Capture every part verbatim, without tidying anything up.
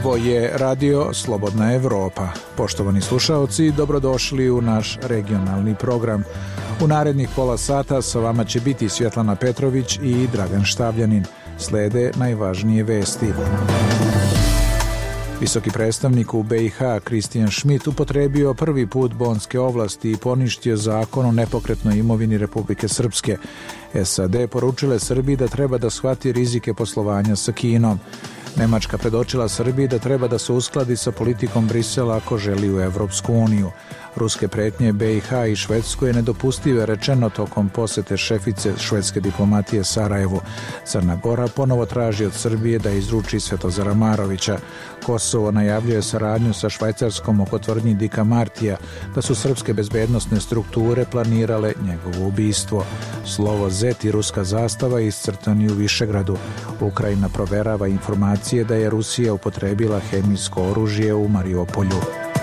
Ovo je Radio Slobodna Evropa. Poštovani slušaoci, dobrodošli u naš regionalni program. U narednih pola sata sa vama će biti Svjetlana Petrović i Dragan Štavljanin. Slede najvažnije vesti. Visoki predstavnik u B i H Christian Schmidt upotrebio prvi put bonske ovlasti i poništio zakon o nepokretnoj imovini Republike Srpske. S A D poručile Srbiji da treba da shvati rizike poslovanja sa Kinom. Nemačka predočila Srbiji da treba da se uskladi sa politikom Brisela ako želi u Evropsku uniju. Ruske pretnje B i H i Švedsku je nedopustive rečeno tokom posete šefice švedske diplomatije Sarajevu. Crna Gora ponovo traži od Srbije da izruči Svetozara Marovića. Kosovo najavljuje saradnju sa Švajcarskom oko tvrdnji Dika Martija da su srpske bezbednosne strukture planirale njegovo ubistvo. Slovo Z i ruska zastava iscrtani u Višegradu. Ukrajina proverava informacije da je Rusija upotrebila hemijsko oružje u Mariupolju.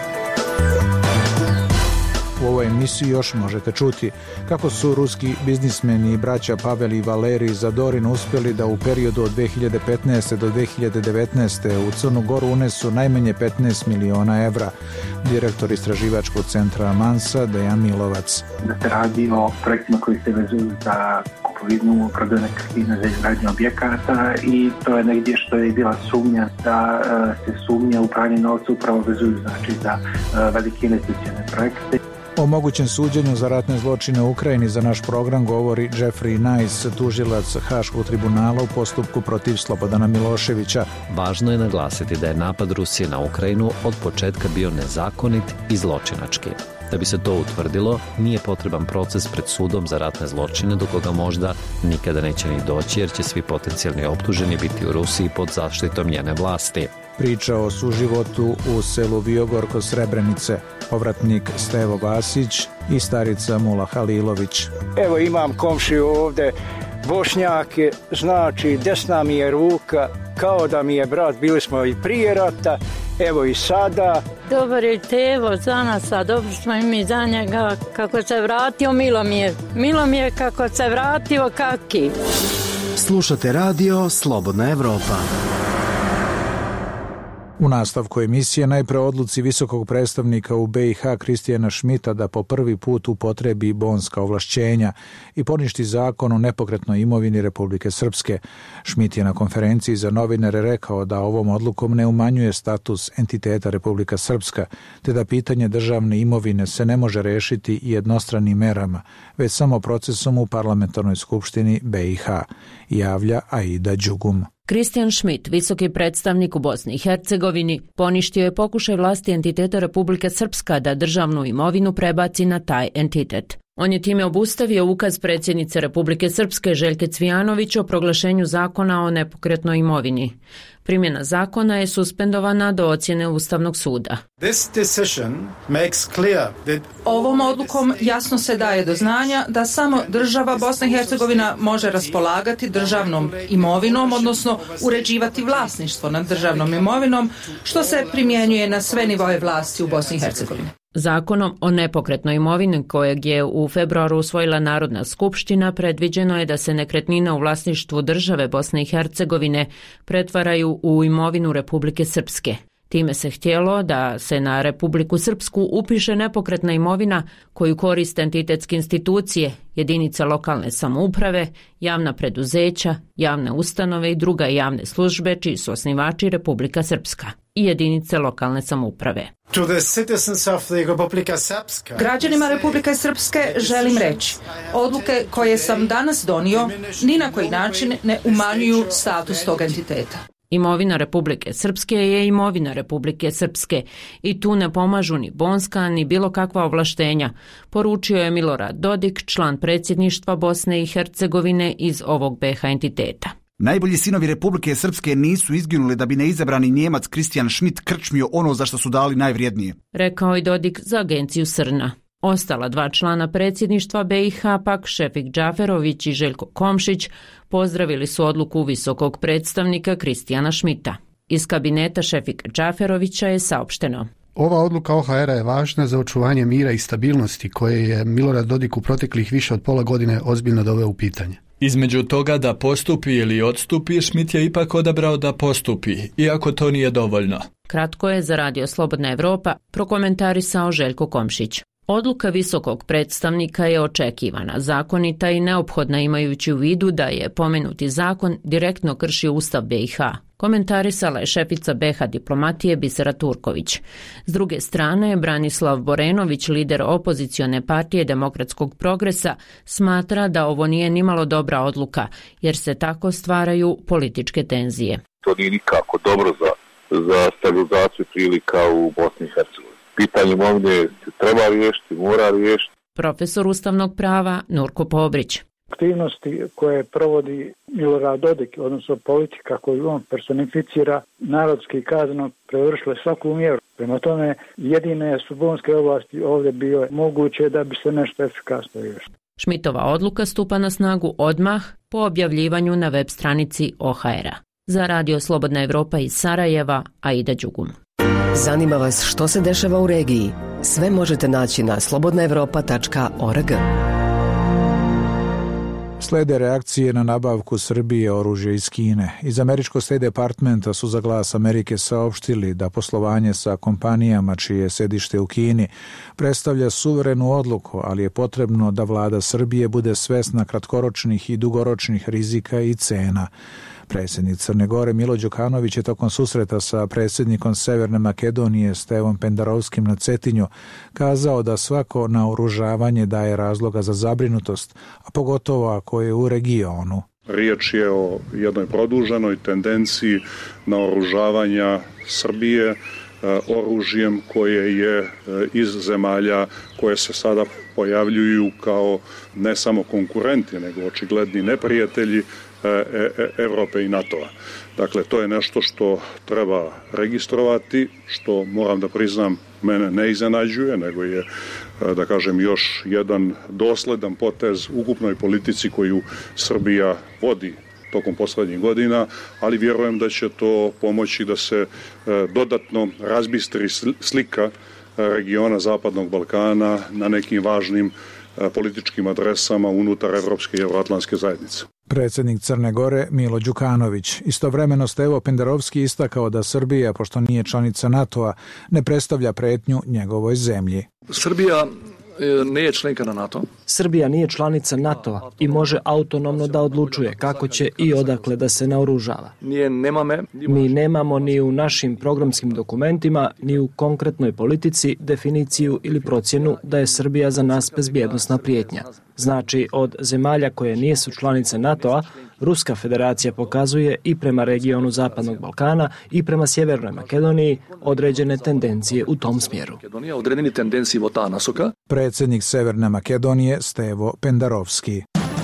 U ovoj emisiji još možete čuti kako su ruski biznismeni i braća Pavel i Valerij Zadorin uspjeli da u periodu od dve hiljade petnaeste do dve hiljade devetnaeste u Crnu Goru unesu najmanje petnaest miliona evra. Direktor istraživačkog centra Mansa Dejan Milovac. Da se radi o projektima koji se vezuju za kupovinu, prodaju nekretnina, za izgradnju objekata i to je negdje što je bila sumnja da se sumnja u pranje novca upravo vezuju znači za velike investicione projekte. O mogućem suđenju za ratne zločine u Ukrajini za naš program govori Jeffrey Nice, tužilac Haškog tribunala u postupku protiv Slobodana Miloševića. Važno je naglasiti da je napad Rusije na Ukrajinu od početka bio nezakonit i zločinački. Da bi se to utvrdilo, nije potreban proces pred sudom za ratne zločine do koga možda nikada neće ni doći jer će svi potencijalni optuženi biti u Rusiji pod zaštitom njene vlasti. Priča o suživotu u selu Viogor kod Srebrenice, povratnik Stevo Vasić i starica Mula Halilović. Evo imam komšiju ovdje, Bošnjak je, znači desna mi je ruka, kao da mi je brat, bili smo i prije rata, evo i sada. Dobar je Tevo za nas, a dobro smo i mi za njega, kako se vratio, milo mi je, milo mi je kako se vratio, kaki. Slušate radio Slobodna Evropa. U nastavku emisije najpre odluci visokog predstavnika u B i H Christiana Schmidta da po prvi put upotrebi bonska ovlašćenja i poništi zakon o nepokretnoj imovini Republike Srpske. Schmidt je na konferenciji za novinare rekao da ovom odlukom ne umanjuje status entiteta Republika Srpska, te da pitanje državne imovine se ne može rešiti jednostranim merama, već samo procesom u parlamentarnoj skupštini B i H, javlja Aida Đugum. Christian Schmidt, visoki predstavnik u Bosni i Hercegovini, poništio je pokušaj vlasti entiteta Republike Srpska da državnu imovinu prebaci na taj entitet. On je time obustavio ukaz predsjednice Republike Srpske Željke Cvijanović o proglašenju zakona o nepokretnoj imovini. Primjena zakona je suspendovana do ocjene Ustavnog suda. Ovom odlukom jasno se daje do znanja da samo država Bosna i Hercegovina može raspolagati državnom imovinom, odnosno uređivati vlasništvo nad državnom imovinom, što se primjenjuje na sve nivoe vlasti u Bosni i Hercegovini. Zakonom o nepokretnoj imovini kojeg je u februaru usvojila Narodna skupština predviđeno je da se nekretnine u vlasništvu države Bosne i Hercegovine pretvaraju u imovinu Republike Srpske. Time se htjelo da se na Republiku Srpsku upiše nepokretna imovina koju koriste entitetske institucije, jedinice lokalne samouprave, javna preduzeća, javne ustanove i druga javne službe čiji su osnivači Republika Srpska i jedinice lokalne samouprave. Građanima Republike Srpske želim reći, odluke koje sam danas donio ni na koji način ne umanjuju status tog entiteta. Imovina Republike Srpske je imovina Republike Srpske i tu ne pomažu ni bonska ni bilo kakva ovlaštenja, poručio je Milorad Dodik, član predsjedništva Bosne i Hercegovine iz ovog B H entiteta. Najbolji sinovi Republike Srpske nisu izginuli da bi neizabrani Njemac Christian Schmidt krčmio ono za što su dali najvrijednije, rekao je Dodik za agenciju Srna. Ostala dva člana predsjedništva B i H, pak Šefik Džaferović i Željko Komšić, pozdravili su odluku visokog predstavnika Christiana Schmidta. Iz kabineta Šefika Džaferovića je saopšteno: Ova odluka O H R-a je važna za očuvanje mira i stabilnosti koje je Milorad Dodik u proteklih više od pola godine ozbiljno doveo u pitanje. Između toga da postupi ili odstupi, Schmidt je ipak odabrao da postupi, iako to nije dovoljno. Kratko je za Radio Slobodna Evropa prokomentarisao Željko Komšić. Odluka visokog predstavnika je očekivana, zakonita i neophodna imajući u vidu da je pomenuti zakon direktno kršio Ustav B i H. Komentarisala je šefica B i H diplomatije Bisera Turković. S druge strane, Branislav Borenović, lider opozicione partije Demokratskog progresa, smatra da ovo nije nimalo dobra odluka, jer se tako stvaraju političke tenzije. To nije nikako dobro za, za stabilizaciju prilika u Bosni i Hercegovini. Pitanje imovine se treba riješiti, mora riješiti. Profesor ustavnog prava Nurko Pobrić. Aktivnosti koje provodi Milorad Dodik, odnosno politika koju on personificira, narodski kazano prevršile svaku mjeru. Prema tome, jedine su bonske oblasti ovdje bio moguće da bi se nešto efikasno riješilo. Schmidtova odluka stupa na snagu odmah po objavljivanju na web stranici O H R-a. Za Radio Slobodna Evropa iz Sarajeva, Aida Đugum. Zanima vas što se dešava u regiji? Sve možete naći na slobodna evropa tačka org. Slede reakcije na nabavku Srbije oružja iz Kine. Iz američkog State Departmenta su za Glas Amerike saopštili da poslovanje sa kompanijama čije je sedište u Kini predstavlja suverenu odluku, ali je potrebno da vlada Srbije bude svesna kratkoročnih i dugoročnih rizika i cena. Predsjednik Crne Gore Milo Đukanović je tokom susreta sa predsjednikom Severne Makedonije Stevom Pendarovskim na Cetinju kazao da svako naoružavanje daje razloga za zabrinutost, a pogotovo ako je u regionu. Riječ je o jednoj produženoj tendenciji naoružavanja Srbije oružjem koje je iz zemalja koje se sada pojavljuju kao ne samo konkurenti, nego očigledni neprijatelji Evrope i NATO-a. Dakle, to je nešto što treba registrovati, što moram da priznam mene ne iznenađuje, nego je, da kažem, još jedan dosledan potez ukupnoj politici koju Srbija vodi tokom poslednjih godina, ali vjerujem da će to pomoći da se dodatno razbistri slika regiona Zapadnog Balkana na nekim važnim političkim adresama unutar Evropske i Evroatlantske zajednice. Predsjednik Crne Gore Milo Đukanović. Istovremeno Stevo Pendarovski istakao da Srbija, pošto nije članica NATO-a, ne predstavlja pretnju njegovoj zemlji. Srbija nije članka na NATO. Srbija nije članica NATO-a i može autonomno da odlučuje kako će i odakle da se naoružava. Nije, nemame, Mi nemamo ni u našim programskim dokumentima, ni u konkretnoj politici definiciju ili procjenu da je Srbija za nas bezbjednosna prijetnja. Znači, od zemalja koje nisu članice NATO-a, Ruska federacija pokazuje i prema regionu Zapadnog Balkana i prema Sjevernoj Makedoniji određene tendencije u tom smjeru. Određene tendencije u ta nasoka. Predsjednik Severne Makedonije Stevo Pendarovski.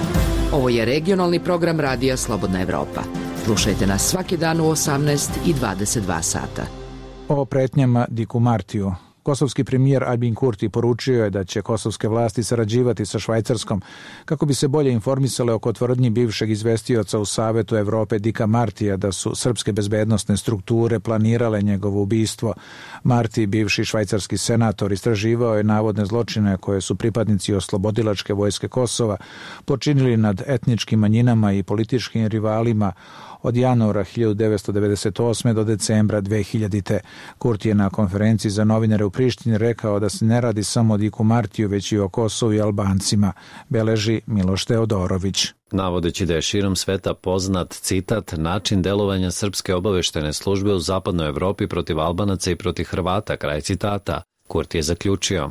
Ovo je regionalni program Radija Slobodna Evropa. Slušajte nas svaki dan u osamnaest i dvadeset dva sata. O pretnjama Diku Martiju. Kosovski premijer Albin Kurti poručio je da će kosovske vlasti sarađivati sa Švajcarskom kako bi se bolje informisale oko tvrdnji bivšeg izvestioca u Savetu Evrope Dika Martija da su srpske bezbednosne strukture planirale njegovo ubistvo. Marti, bivši švajcarski senator, istraživao je navodne zločine koje su pripadnici oslobodilačke vojske Kosova počinili nad etničkim manjinama i političkim rivalima od januara hiljadu devetsto devedeset osme do decembra dve hiljadite. Kurti je na konferenciji za novinare u Prištini rekao da se ne radi samo o Diku Martiju, već i o Kosovu i Albancima, beleži Miloš Teodorović. Navodeći da je širom sveta poznat, citat, način delovanja srpske obaveštene službe u zapadnoj Evropi protiv Albanaca i protiv Hrvata, kraj citata, Kurti je zaključio.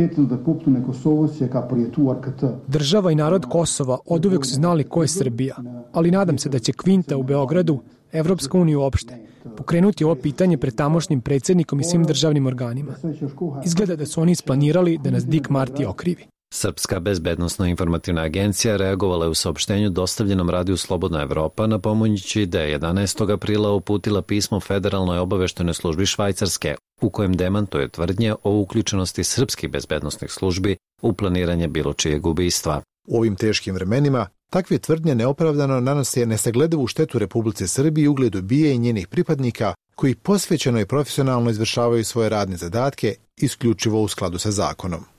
Država i narod Kosova oduvek su znali ko je Srbija, ali nadam se da će Kvinta u Beogradu, Evropska unija uopšte, pokrenuti ovo pitanje pred tamošnjim predsjednikom i svim državnim organima. Izgleda da su oni isplanirali da nas Dik Marti okrivi. Srpska bezbednosno-informativna agencija reagovala je u saopštenju dostavljenom Radiju Slobodna Evropa napominjući da je jedanaestog aprila uputila pismo Federalnoj obaveštenoj službi Švajcarske u kojem demantuje tvrdnje o uključenosti srpskih bezbednosnih službi u planiranje bilo čijeg ubistva. U ovim teškim vremenima takve tvrdnje neopravdano nanose nesagledivu štetu Republici Srbiji i ugledu B I A i njenih pripadnika koji posvećeno i profesionalno izvršavaju svoje radne zadatke isključivo u skladu sa zakonom.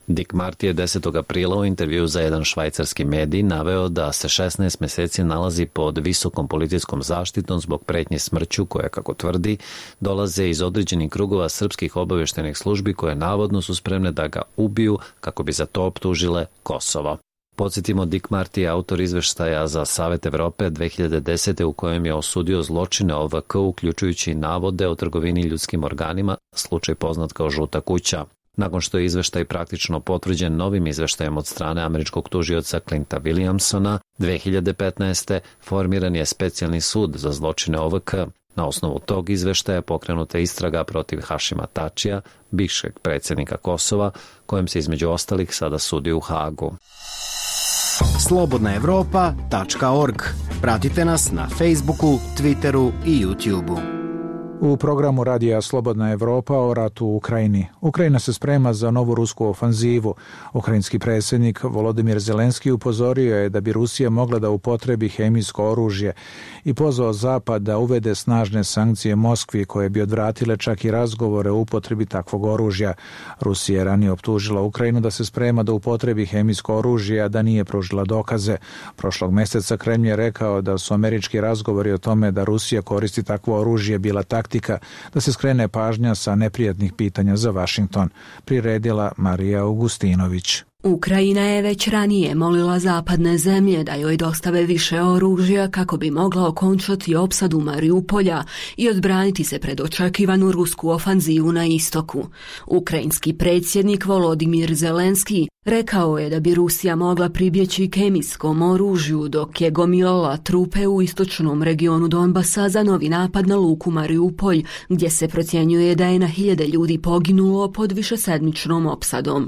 Dick Marty je desetog aprila u intervju za jedan švajcarski medij naveo da se šesnaest meseci nalazi pod visokom policijskom zaštitom zbog pretnje smrću koje, kako tvrdi, dolaze iz određenih krugova srpskih obaveštenih službi koje navodno su spremne da ga ubiju kako bi za to optužile Kosovo. Podsjetimo, Dick Marty je autor izveštaja za Savet Evrope dve hiljade desete u kojem je osudio zločine O V K, uključujući navode o trgovini ljudskim organima, slučaj poznat kao Žuta kuća. Nakon što je izveštaj praktično potvrđen novim izveštajem od strane američkog tužioca Clinta Williamsona, dve hiljade petnaeste. formiran je specijalni sud za zločine O V K. Na osnovu tog izveštaja pokrenuta istraga protiv Hašima Tačija, bivšeg predsjednika Kosova, kojem se između ostalih sada sudi u Hagu. slobodna evropa tačka org. Pratite nas na Facebooku, Twitteru i YouTubeu. U programu radija Slobodna Evropa o ratu u Ukrajini. Ukrajina se sprema za novu rusku ofanzivu. Ukrajinski predsjednik Volodimir Zelenski upozorio je da bi Rusija mogla da upotrebi hemijsko oružje i pozvao Zapad da uvede snažne sankcije Moskvi koje bi odvratile čak i razgovore o upotrebi takvog oružja. Rusija je ranije optužila Ukrajinu da se sprema da upotrebi hemijsko oružje, a da nije pružila dokaze. Prošlog mjeseca Kremlj je rekao da su američki razgovori o tome da Rusija koristi takvo oružje bila taktika da se skrene pažnja sa neprijatnih pitanja za Vašington, priredila Marija Augustinović. Ukrajina je već ranije molila zapadne zemlje da joj dostave više oružja kako bi mogla okončati opsadu Mariupolja i odbraniti se pred očekivanu rusku ofanzivu na istoku. Ukrajinski predsjednik Volodimir Zelenski rekao je da bi Rusija mogla pribjeći kemijskom oružju dok je gomilala trupe u istočnom regionu Donbasa za novi napad na luku Mariupolj, gdje se procjenjuje da je na hiljade ljudi poginulo pod višesedmičnom opsadom.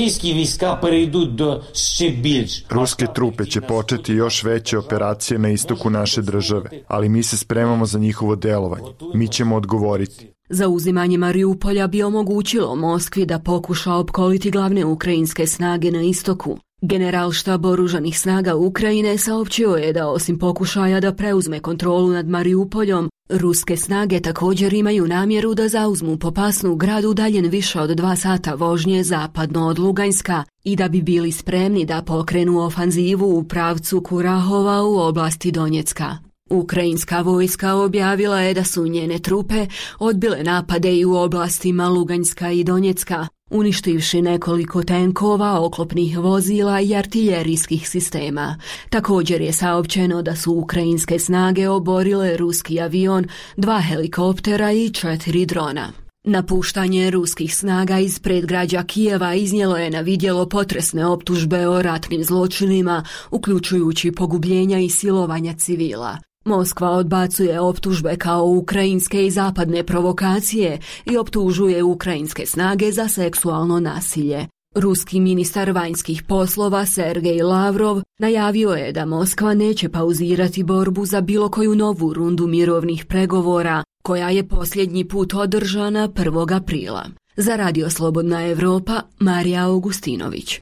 Ruske trupe će početi još veće operacije na istoku naše države, ali mi se spremamo za njihovo delovanje. Mi ćemo odgovoriti. Zauzimanje Mariupolja bi omogućilo Moskvi da pokuša opkoliti glavne ukrajinske snage na istoku. Generalštab oružanih snaga Ukrajine saopćio je da osim pokušaja da preuzme kontrolu nad Mariupoljom, ruske snage također imaju namjeru da zauzmu Popasnu, grad udaljen više od dva sata vožnje zapadno od Luganska, i da bi bili spremni da pokrenu ofanzivu u pravcu Kurahova u oblasti Donjecka. Ukrajinska vojska objavila je da su njene trupe odbile napade i u oblastima Luganjska i Donjecka, uništivši nekoliko tenkova, oklopnih vozila i artiljerijskih sistema. Također je saopćeno da su ukrajinske snage oborile ruski avion, dva helikoptera i četiri drona. Napuštanje ruskih snaga iz predgrađa Kijeva iznijelo je na vidjelo potresne optužbe o ratnim zločinima, uključujući pogubljenja i silovanja civila. Moskva odbacuje optužbe kao ukrajinske i zapadne provokacije i optužuje ukrajinske snage za seksualno nasilje. Ruski ministar vanjskih poslova Sergej Lavrov najavio je da Moskva neće pauzirati borbu za bilo koju novu rundu mirovnih pregovora, koja je posljednji put održana prvog aprila. Za Radio Slobodna Evropa, Marija Augustinović.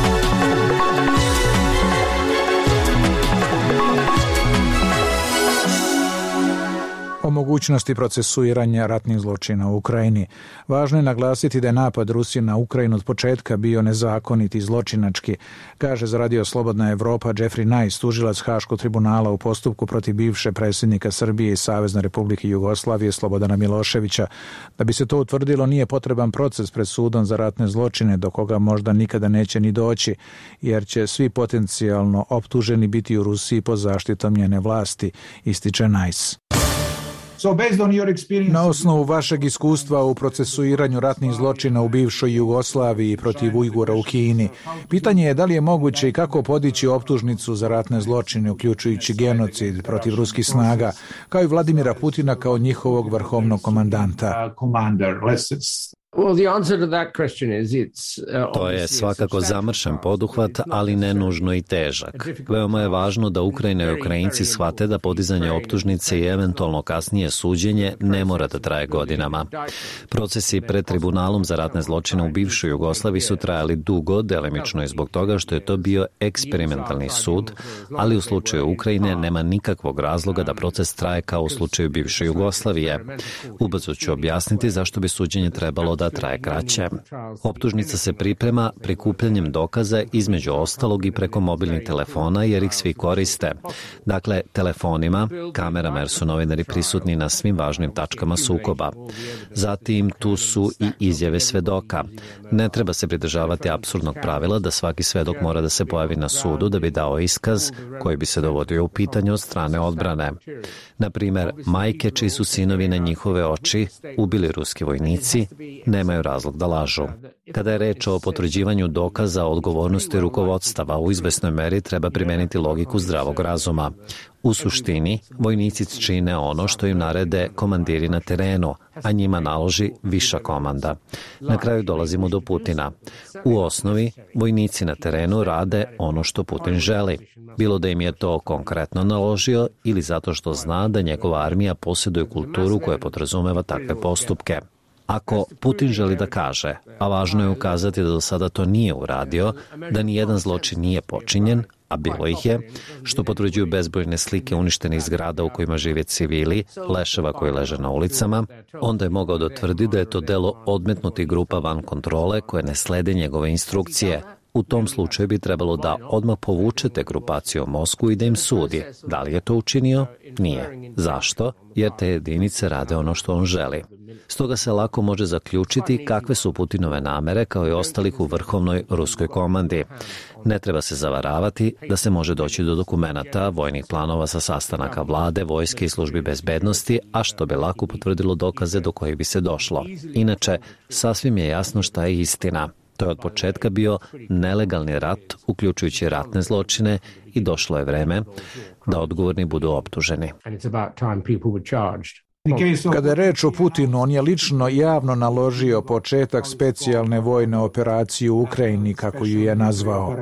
O mogućnosti procesuiranja ratnih zločina u Ukrajini. Važno je naglasiti da je napad Rusije na Ukrajinu od početka bio nezakonit i zločinački, kaže za Radio Slobodna Evropa Jeffrey Nice, tužilac Haškog tribunala u postupku protiv bivše predsjednika Srbije i Savezne Republike Jugoslavije Slobodana Miloševića. Da bi se to utvrdilo, nije potreban proces pred sudom za ratne zločine, do koga možda nikada neće ni doći, jer će svi potencijalno optuženi biti u Rusiji pod zaštitom njene vlasti, ističe Nice. Na osnovu vašeg iskustva u procesuiranju ratnih zločina u bivšoj Jugoslaviji protiv Ujgura u Kini, pitanje je da li je moguće i kako podići optužnicu za ratne zločine, uključujući genocid protiv ruskih snaga, kao i Vladimira Putina kao njihovog vrhovnog komandanta. To je svakako zamršen poduhvat, ali ne nužno i težak. Veoma je važno da Ukrajina i Ukrajinci shvate da podizanje optužnice i eventualno kasnije suđenje ne mora da traje godinama. Procesi pred tribunalom za ratne zločine u bivšoj Jugoslaviji su trajali dugo, delimično i zbog toga što je to bio eksperimentalni sud, ali u slučaju Ukrajine nema nikakvog razloga da proces traje kao u slučaju bivše Jugoslavije. Ubrzo ću objasniti zašto bi suđenje trebalo da suda traje kraće. Optužnica se priprema prikupljanjem dokaza između ostalog i preko mobilnih telefona jer ih svi koriste. Dakle, telefonima, kamerama jer su novinari prisutni na svim važnim tačkama sukoba. Zatim tu su i izjave svedoka. Ne treba se pridržavati apsurdnog pravila da svaki svedok mora da se pojavi na sudu da bi dao iskaz koji bi se dovodio u pitanje od strane odbrane. Na primer, majke čiji su sinovi na njihove oči ubili ruski vojnici, nemaju razlog da lažu. Kada je reč o potvrđivanju dokaza o odgovornosti rukovodstava, u izvesnoj meri treba primeniti logiku zdravog razuma. U suštini, vojnici čine ono što im narede komandiri na terenu, a njima naloži viša komanda. Na kraju dolazimo do Putina. U osnovi, vojnici na terenu rade ono što Putin želi. Bilo da im je to konkretno naložio ili zato što zna da njegova armija posjeduje kulturu koja podrazumeva takve postupke. Ako Putin želi da kaže, a važno je ukazati da do sada to nije uradio, da ni jedan zločin nije počinjen, a bilo ih je, što potvrđuju bezbrojne slike uništenih zgrada u kojima žive civili, leševa koji leže na ulicama, onda je mogao da tvrdi da je to delo odmetnutih grupa van kontrole koje ne slede njegove instrukcije. U tom slučaju bi trebalo da odmah povuče te grupacije u Moskvu i da im sudi. Da li je to učinio? Nije. Zašto? Jer te jedinice rade ono što on želi. Stoga se lako može zaključiti kakve su Putinove namere kao i ostalih u vrhovnoj ruskoj komandi. Ne treba se zavaravati da se može doći do dokumenata, vojnih planova sa sastanaka vlade, vojske i službi bezbednosti, a što bi lako potvrdilo dokaze do kojih bi se došlo. Inače, sasvim je jasno šta je istina. To je od početka bio nelegalni rat, uključujući ratne zločine, i došlo je vreme da odgovorni budu optuženi. Kada je reč o Putinu, on je lično javno naložio početak specijalne vojne operacije u Ukrajini, kako ju je nazvao.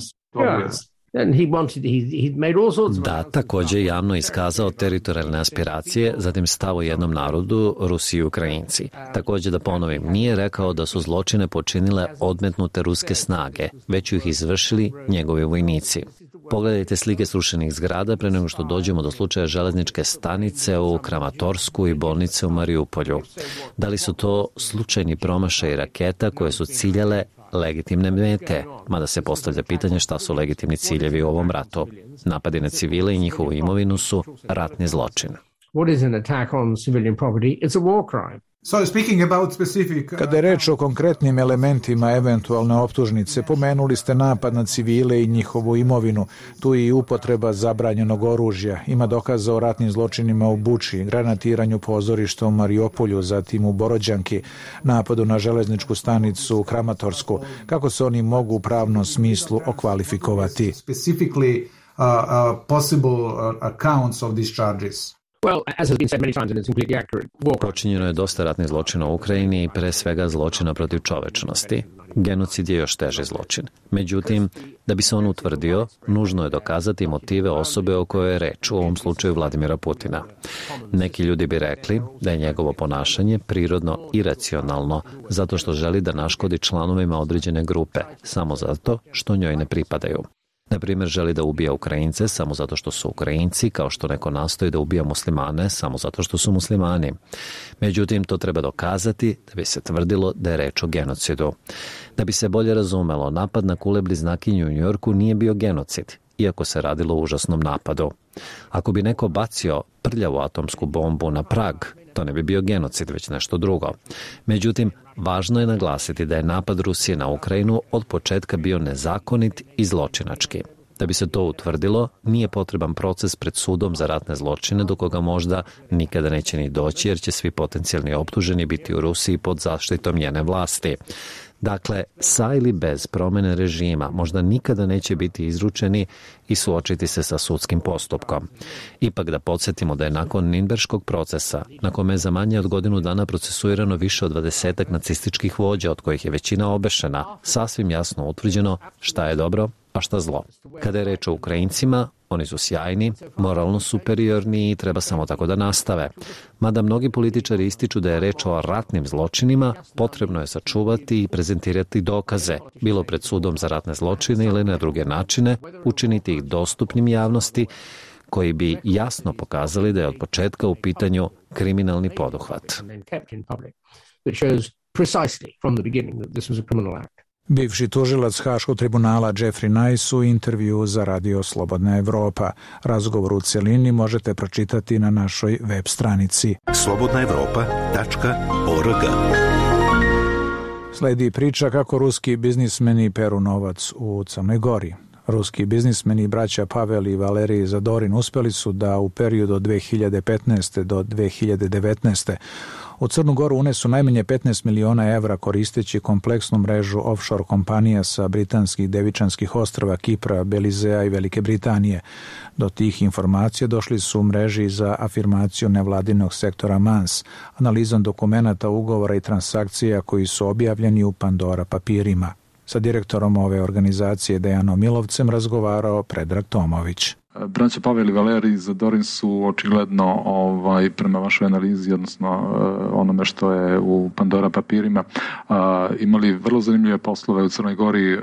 Da, također javno iskazao teritorijalne aspiracije, zatim stav o jednom narodu, Rusi i Ukrajinci. Također da ponovim, nije rekao da su zločine počinile odmetnute ruske snage, već su ih izvršili njegovi vojnici. Pogledajte slike srušenih zgrada pre nego što dođemo do slučaja železničke stanice u Kramatorsku i bolnice u Mariupolju. Da li su to slučajni promašaj raketa koje su ciljale legitimne mete, mada se postavlja pitanje šta su legitimni ciljevi u ovom ratu. Napadi na civile i njihovu imovinu su ratni zločin. Kada je reč o konkretnim elementima eventualne optužnice, pomenuli ste napad na civile i njihovu imovinu. Tu je i upotreba zabranjenog oružja. Ima dokaza o ratnim zločinima u Buči, granatiranju pozorišta u Mariupolju, zatim u Borođanki, napadu na železničku stanicu u Kramatorsku. Kako se oni mogu u pravnom smislu okvalifikovati? Specifically uh, uh, possible uh, accounts of these charges. Počinjeno je dosta ratnih zločina u Ukrajini i pre svega zločina protiv čovečnosti. Genocid je još teži zločin. Međutim, da bi se on utvrdio, nužno je dokazati motive osobe o kojoj je reč, u ovom slučaju Vladimira Putina. Neki ljudi bi rekli da je njegovo ponašanje prirodno iracionalno, zato što želi da naškodi članovima određene grupe, samo zato što njoj ne pripadaju. Na primjer, želi da ubija Ukrajince samo zato što su Ukrajinci, kao što neko nastoji da ubija muslimane samo zato što su muslimani. Međutim, to treba dokazati da bi se tvrdilo da je reč o genocidu. Da bi se bolje razumelo, napad na kule bliznakinju u Njujorku nije bio genocid, iako se radilo o užasnom napadu. Ako bi neko bacio prljavu atomsku bombu na Prag, to ne bi bio genocid, već nešto drugo. Međutim, važno je naglasiti da je napad Rusije na Ukrajinu od početka bio nezakonit i zločinački. Da bi se to utvrdilo, nije potreban proces pred sudom za ratne zločine do koga možda nikada neće ni doći, jer će svi potencijalni optuženi biti u Rusiji pod zaštitom njene vlasti. Dakle, sa ili bez promene režima možda nikada neće biti izručeni i suočiti se sa sudskim postupkom. Ipak da podsjetimo da je nakon Nirnberškog procesa, na kome je za manje od godinu dana procesuirano više od dvadesetak nacističkih vođa, od kojih je većina obešena, sasvim jasno utvrđeno šta je dobro, a šta zlo. Kada je reč o Ukrajincima, oni su sjajni, moralno superiorni i treba samo tako da nastave. Mada mnogi političari ističu da je reč o ratnim zločinima, potrebno je sačuvati i prezentirati dokaze, bilo pred sudom za ratne zločine ili na druge načine, učiniti ih dostupnim javnosti, koji bi jasno pokazali da je od početka u pitanju kriminalni poduhvat. precisely from the beginning that this was a criminal act. Bivši tužilac Haškog tribunala Jeffrey Nice u intervju za Radio Slobodna Evropa. Razgovor u celini možete pročitati na našoj web stranici slobodna evropa tačka org. Sledi priča kako ruski biznismeni peru novac u Crnoj Gori. Ruski biznismeni braća Pavel i Valerij Zadorin uspeli su da u periodu od dve hiljade petnaeste do dve hiljade devetnaeste u Crnu Goru unesu najmanje petnaest miliona evra koristeći kompleksnu mrežu offshore kompanija sa britanskih Devičanskih ostrva, Kipra, Belizea i Velike Britanije. Do tih informacija došli su u mreži za afirmaciju nevladinog sektora Mans, analizom dokumenata, ugovora i transakcija koji su objavljeni u Pandora papirima. Sa direktorom ove organizacije Dejanom Milovcem razgovarao Predrag Tomović. Braća Pavel i Valerij Zadorin su očigledno ovaj, prema vašoj analizi, odnosno uh, onome što je u Pandora papirima, uh, imali vrlo zanimljive poslove u Crnoj Gori. Uh,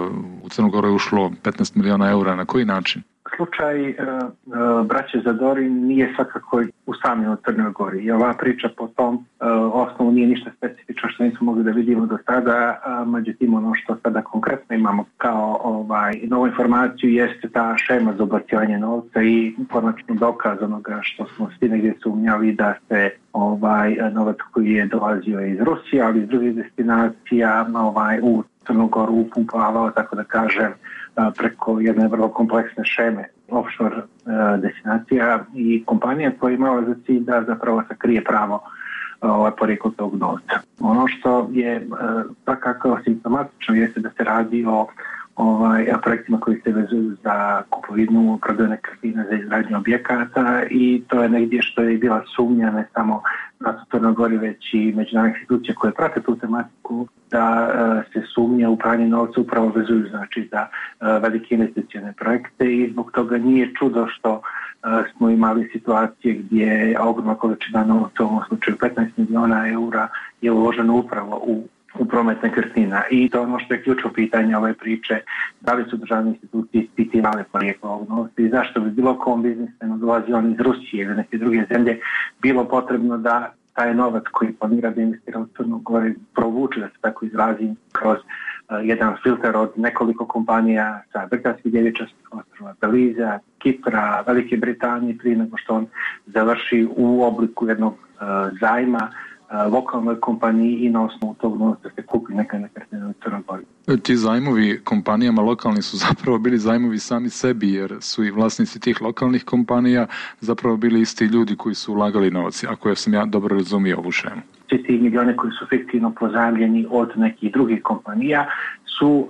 u Crnu Goru je ušlo petnaest miliona eura. Na koji način? Slučaj uh, uh, braće Zadorin nije svakako usamljen u Crnoj Gori. I ova priča po tom uh, osnovu nije ništa specifično što nismo mogli da vidimo do sada. Uh, međutim, ono što sada konkretno imamo kao ovaj, novu informaciju jeste ta šema za ubacivanje novca i konačno dokaz onoga što smo svi negdje sumnjali da se ovaj, novac koji je dolazio iz Rusije, ali iz drugih destinacija ovaj, u Crnu Goru upumpavao, tako da kažem, preko jedne vrlo kompleksne šeme offshore uh, destinacija i kompanija koja je imala za cilj da zapravo sakrije pravo uh, porijeklo tog novca. Ono što je uh, takako simptomatično jeste da se radi o ovaj, projektima koji se vezuju za kupovinu, prodaju nekretnina, za izgradnju objekata i to je negdje što je bila sumnja ne samo na Crnoj Gori, već i međunarodne institucije koje prate tu tematiku, da uh, se sumnja u pranje novca upravo vezuju znači za uh, velike investicione projekte i zbog toga nije čudo što uh, smo imali situacije gdje je ogromna količina novca, u ovom slučaju petnaest miliona eura, je uloženo upravo u u promet nekretnina. I to je ono što je ključno pitanje ove priče, da li su državne institucije ispitivale porijeklo ovog novca i zašto bi bilo kom biznismenu dolazi on iz Rusije ili neke druge zemlje bilo potrebno da taj novac koji planira da investira u Crnu Goru provuče, da se tako izrazim, kroz uh, jedan filter od nekoliko kompanija sa britanskih Devičanskih ostrva, Beliza, Kipra, Velike Britanije, prije nego što on završi u obliku jednog uh, zajma lokalnoj kompaniji i na osnovu tog novca se kupi neka nekretnina u Crnoj Gori. Ti zajmovi kompanijama lokalni su zapravo bili zajmovi sami sebi, jer su i vlasnici tih lokalnih kompanija zapravo bili isti ljudi koji su ulagali novac, ako sam ja dobro razumio ovu šemu. Svi ti milione koji su fiktivno pozajmljeni od nekih drugih kompanija su uh,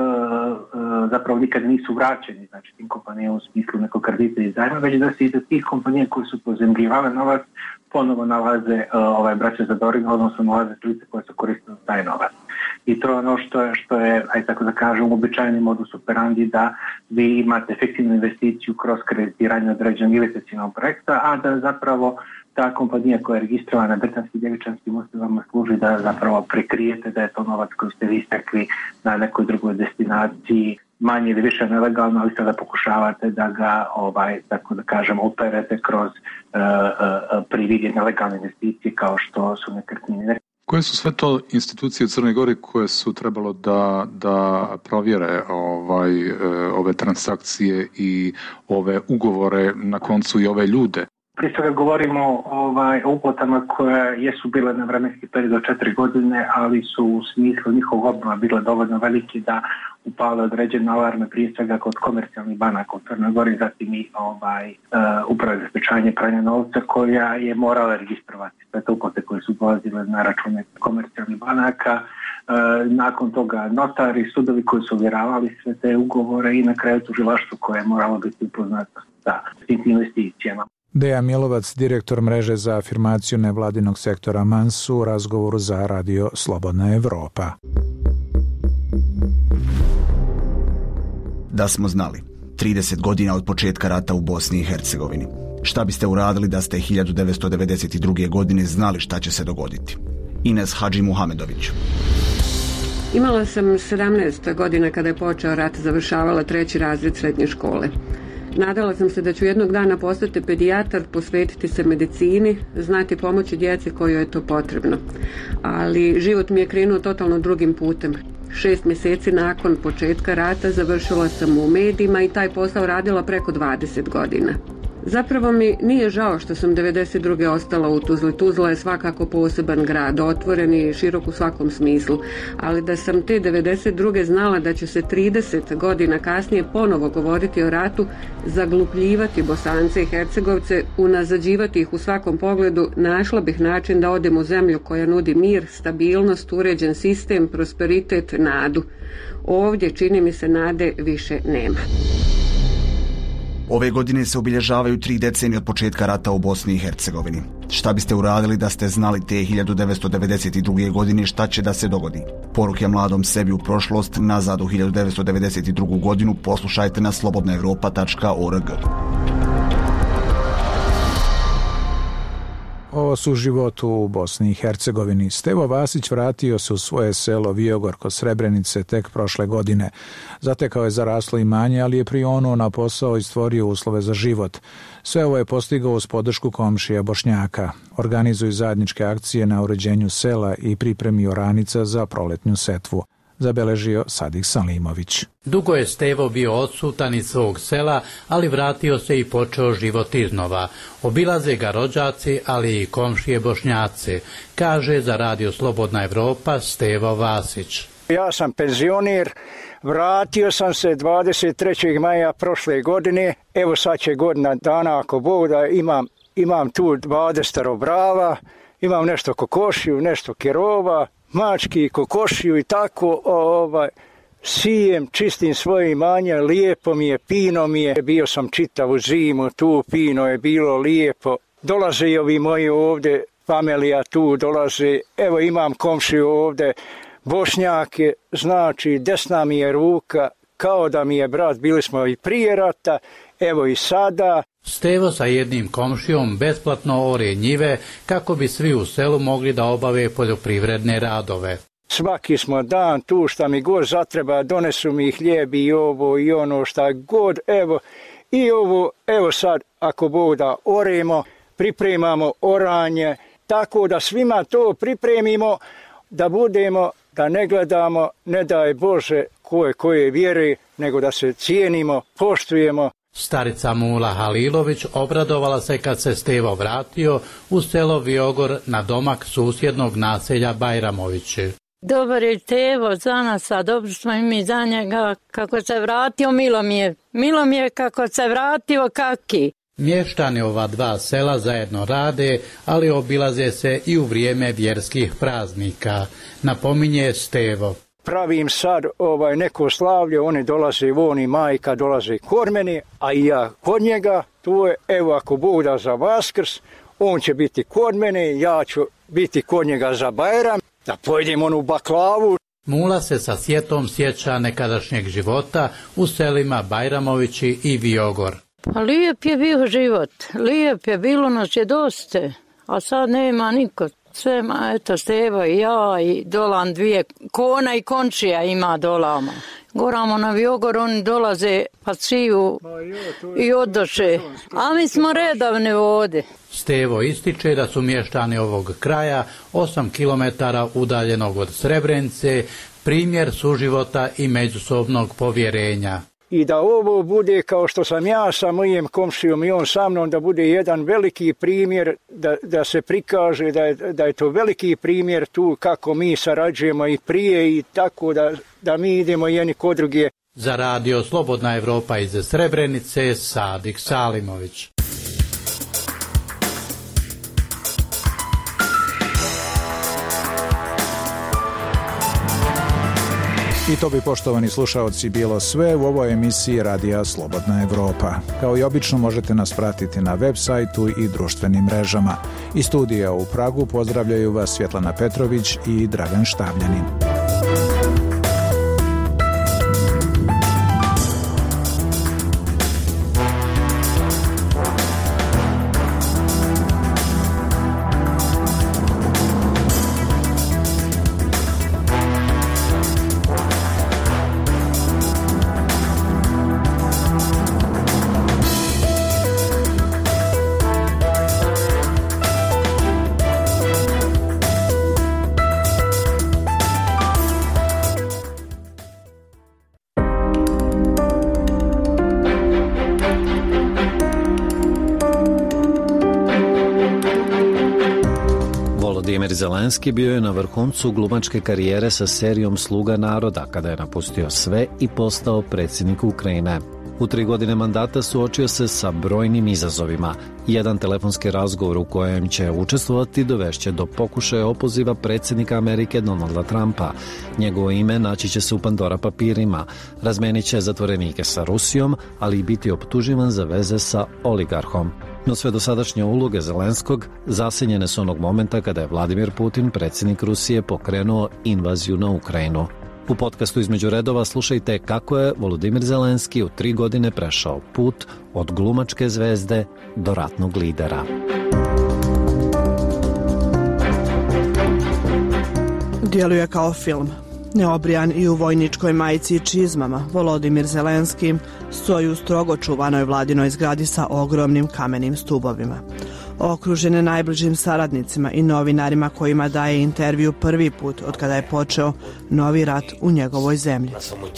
uh, zapravo nikad nisu vraćeni, znači tim kompanijama u smislu nekog kredita i zajma, već da se i za tih kompanija koji su pozajmljivale novac ponovo nalaze uh, ovaj braća Zadorin, odnosno nalaze lice koje su koristili taj novac. I to je ono što je, što je aj tako da kažem, uobičajeni modus operandi da vi imate efektivnu investiciju kroz kreditiranje određenog investicijnog projekta, a da zapravo ta kompanija koja je registrovana na britanskim Devičanskim ostrvama služi da zapravo prekrijete da je to novac koji ste vi stekli na nekoj drugoj destinaciji, manje ili više nelegalno, ali sada pokušavate da ga, ovaj, tako da kažem, operete kroz uh, uh, prividje nelegalne investicije kao što su nekretnine. Koje su sve to institucije u Crnoj Gori koje su trebalo da, da provjere ovaj, ove transakcije i ove ugovore, na koncu i ove ljude? Prije svega govorimo ovaj, o uplatama koje jesu bile na vremenski period od četiri godine, ali su u smislu njihovog obnova bile dovoljno veliki da upale određene alarme, prije svega kod komercijalnih banaka u Crnoj Gori, zatim i ovaj, uh, uprave za sprečavanje pranja novca koja je morala registrovati sve te uplate koje su dolazile na račune komercijalnih banaka. Uh, nakon toga notari, sudovi koji su ovjeravali sve te ugovore i na kraju tužilaštvo koje je moralo biti upoznato sa tim investicijama. Dejan Milovac, direktor mreže za afirmaciju nevladinog sektora Mans, u razgovoru za Radio Slobodna Evropa. Da smo znali, trideset godina od početka rata u Bosni i Hercegovini. Šta biste uradili da ste hiljadu devetsto devedeset druge. godine znali šta će se dogoditi? Ines Hadži Muhamedović. Imala sam sedamnaest godina kada je počeo rat, završavala treći razred srednje škole. Nadala sam se da ću jednog dana postati pedijatar, posvetiti se medicini, znati pomoći djeci kojoj je to potrebno. Ali život mi je krenuo totalno drugim putem. Šest mjeseci nakon početka rata završila sam u medijima i taj posao radila preko dvadeset godina. Zapravo mi nije žao što sam devedeset druge ostala u Tuzli. Tuzla je svakako poseban grad, otvoren i širok u svakom smislu, ali da sam te devedeset druge znala da će se trideset godina kasnije ponovo govoriti o ratu, zaglupljivati Bosance i Hercegovce, unazađivati ih u svakom pogledu, našla bih način da odem u zemlju koja nudi mir, stabilnost, uređen sistem, prosperitet, nadu. Ovdje, čini mi se, nade više nema. Ove godine se obilježavaju tri decenije od početka rata u Bosni i Hercegovini. Šta biste uradili da ste znali te hiljadu devetsto devedeset druge. godine šta će da se dogodi? Poruke mladom sebi u prošlost, nazad u hiljadu devetsto devedeset drugu. godinu, poslušajte na slobodna evropa tačka org. Ovo su život u Bosni i Hercegovini. Stevo Vasić vratio se u svoje selo Viogor kod Srebrenice tek prošle godine. Zatekao je zaraslo imanje, ali je prionuo na posao i stvorio uslove za život. Sve ovo je postigao uz podršku komšija Bošnjaka. Organizuju zajedničke akcije na uređenju sela i pripremi oranica za proletnju setvu. Zabeležio Sadik Salimović. Dugo je Stevo bio odsutan iz svog sela, ali vratio se i počeo život iznova. Obilaze ga rođaci, ali i komšije Bošnjaci, kaže za Radio Slobodna Evropa Stevo Vasić. Ja sam penzioner, vratio sam se dvadeset trećeg maja prošle godine, evo sad će godina dana ako Bog da imam, imam tu dvadeset brava, imam nešto kokošiju, nešto kerova, mački, kokošiju i tako, ovaj, sijem, čistim svoje imanje, lijepo mi je, pino mi je, bio sam čitavu zimu, tu pino je bilo lijepo, dolaze i ovi moji ovdje, familija tu dolaze, evo imam komšiju ovdje, Bošnjake, znači desna mi je ruka, kao da mi je brat, bili smo i prije rata, evo i sada. Stevo sa jednim komšijom besplatno ore njive kako bi svi u selu mogli da obave poljoprivredne radove. Svaki smo dan tu šta mi god zatreba, donesu mi hljeb i ovo i ono šta god, evo i ovo, evo sad ako Bog da oremo, pripremamo oranje, tako da svima to pripremimo, da budemo, da ne gledamo, ne daj Bože koje koje vjere, nego da se cijenimo, poštujemo. Starica Mula Halilović obradovala se kad se Stevo vratio u selo Viogor na domak susjednog naselja Bajramovići. Dobar je Stevo za nas, a dobro smo i mi za njega. Kako se vratio, milo mi je. Milo mi je kako se vratio, kaki. Mještani ova dva sela zajedno rade, ali obilaze se i u vrijeme vjerskih praznika, napominje Stevo. Pravim sad ovaj, neko slavlje, oni dolaze, on i majka dolaze kod mene, a i ja kod njega, tu je, evo ako Bog da za Vaskrs, on će biti kod mene, ja ću biti kod njega za Bajram, da pojedem onu baklavu. Mula se sa sjetom sjeća nekadašnjeg života u selima Bajramovići i Viogor. Pa lijep je bio život, lijep je, bilo nas je dosta, a sad nema niko. Sve, ma, eto, Stevo i ja i dolan dvije, kona i končija ima dolama. Goramo na Viogor, oni dolaze, pa ciju i odoše, a mi smo redavne vode. Stevo ističe da su mještani ovog kraja, osam kilometara udaljenog od Srebrenice, primjer suživota i međusobnog povjerenja. I da ovo bude kao što sam ja sa mojim komšijom i on sa mnom, da bude jedan veliki primjer, da, da se prikaže da je, da je to veliki primjer tu kako mi sarađujemo i prije i tako da, da mi idemo jedni kod druge. Za Radio Slobodna Evropa iz Srebrenice, Sadik Salimović. I to bi, poštovani slušaoci, bilo sve u ovoj emisiji Radija Slobodna Evropa. Kao i obično možete nas pratiti na web sajtu i društvenim mrežama. Iz studija u Pragu pozdravljaju vas Svjetlana Petrović i Dragan Štavljanin. Volodimir Zelenski bio je na vrhuncu glumačke karijere sa serijom Sluga naroda, kada je napustio sve i postao predsjednik Ukrajine. U tri godine mandata suočio se sa brojnim izazovima. Jedan telefonski razgovor u kojem će učestvovati dovešće do pokušaja opoziva predsjednika Amerike Donalda Trumpa. Njegovo ime naći će se u Pandora papirima. Razmenit će zatvorenike sa Rusijom, ali i biti optuživan za veze sa oligarhom. No sve dosadašnje uloge Zelenskog zasenjene su onog momenta kada je Vladimir Putin, predsjednik Rusije, pokrenuo invaziju na Ukrajinu. U podcastu Između redova slušajte kako je Volodimir Zelenski u tri godine prešao put od glumačke zvezde do ratnog lidera. Djeluje kao film. Neobrijan i u vojničkoj majici i čizmama, Volodimir Zelenski stoji u strogo čuvanoj vladinoj zgradi sa ogromnim kamenim stubovima. Okružen je najbližim saradnicima i novinarima kojima daje intervju prvi put od kada je počeo novi rat u njegovoj zemlji.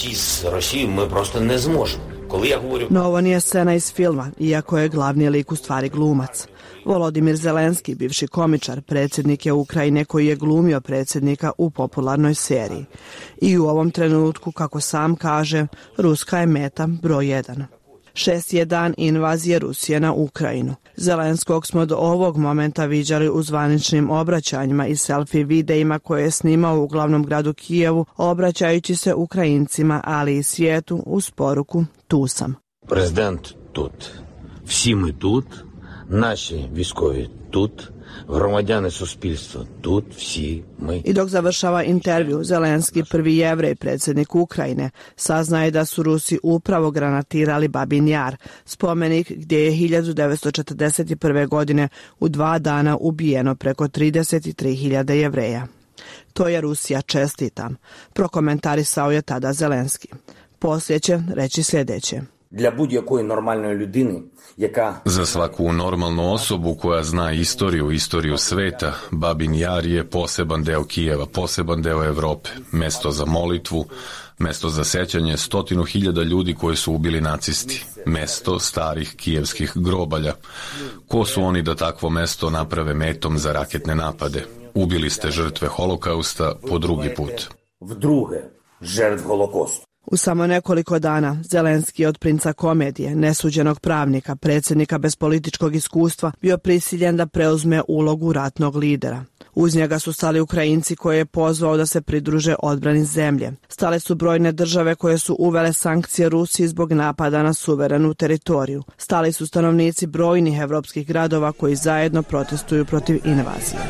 No ovo nije scena iz filma, iako je glavni lik u stvari glumac. Volodimir Zelenski, bivši komičar, predsjednik je Ukrajine koji je glumio predsjednika u popularnoj seriji. I u ovom trenutku, kako sam kaže, Ruska je meta broj jedan. Šesti je dan invazije Rusije na Ukrajinu. Zelenskog smo do ovog momenta viđali u zvaničnim obraćanjima i selfie videima koje je snimao u glavnom gradu Kijevu, obraćajući se Ukrajincima, ali i svijetu uz poruku "Tu sam". Prezident тут. Всі ми тут. Наші військові тут. Громадяни суспільства тут. Всі ми. I dok završava intervju, Zelenski, prvi Jevrej, predsjednik Ukrajine, saznaje da su Rusi upravo granatirali Babin Jar, spomenik gdje je hiljadu devetsto četrdeset prve. godine u dva dana ubijeno preko trideset tri hiljade Jevreja. To je Rusija, čestitam, prokomentarisao je tada Zelenski. Poslije će reći sljedeće. Для будь-якої нормальної людини, яка... Za svaku normalnu osobu koja zna istoriju, istoriju sveta, Babin Jar je poseban deo Kijeva, poseban deo Evrope, mesto za molitvu, mesto za sećanje stotinu hiljada ljudi koje su ubili nacisti, mesto starih kijevskih grobalja. Ko su oni da takvo mesto naprave metom za raketne napade? Ubili ste žrtve holokausta po drugi put. Vdruge, žrtv holokausta. U samo nekoliko dana Zelenski od princa komedije, nesuđenog pravnika, predsjednika bez političkog iskustva, bio prisiljen da preuzme ulogu ratnog lidera. Uz njega su stali Ukrajinci koje je pozvao da se pridruže odbrani zemlje. Stale su brojne države koje su uvele sankcije Rusiji zbog napada na suverenu teritoriju. Stali su stanovnici brojnih evropskih gradova koji zajedno protestuju protiv invazije.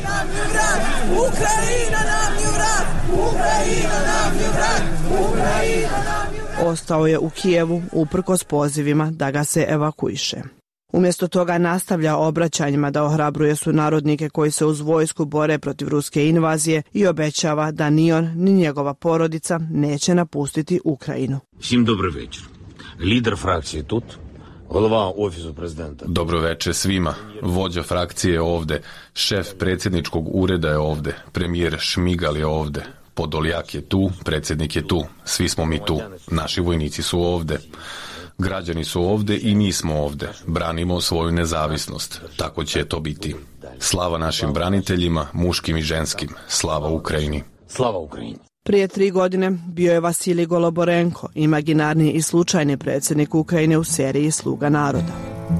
Ukrajina nam je vrat! Ukrajina nam je vrat! Ukrajina nam je vrat! Ostao je u Kijevu uprkos pozivima da ga se evakuiše. Umjesto toga nastavlja obraćanjima da ohrabruje sunarodnike koji se uz vojsku bore protiv ruske invazije i obećava da ni on ni njegova porodica neće napustiti Ukrajinu. Всім добрий вечір. Лідер фракції тут, голова офісу президента. Dobro veče svima. Vođa frakcije je ovde, šef predsjedničkog ureda je ovde, premijer Šmigal je ovde, Podoljak je tu, predsjednik je tu, svi smo mi tu, naši vojnici su ovde. Građani su ovde i mi smo ovde. Branimo svoju nezavisnost. Tako će to biti. Slava našim braniteljima, muškim i ženskim. Slava Ukrajini. Slava Ukrajini. Prije tri godine bio je Vasilij Goloborenko, imaginarni i slučajni predsjednik Ukrajine u seriji Sluga naroda.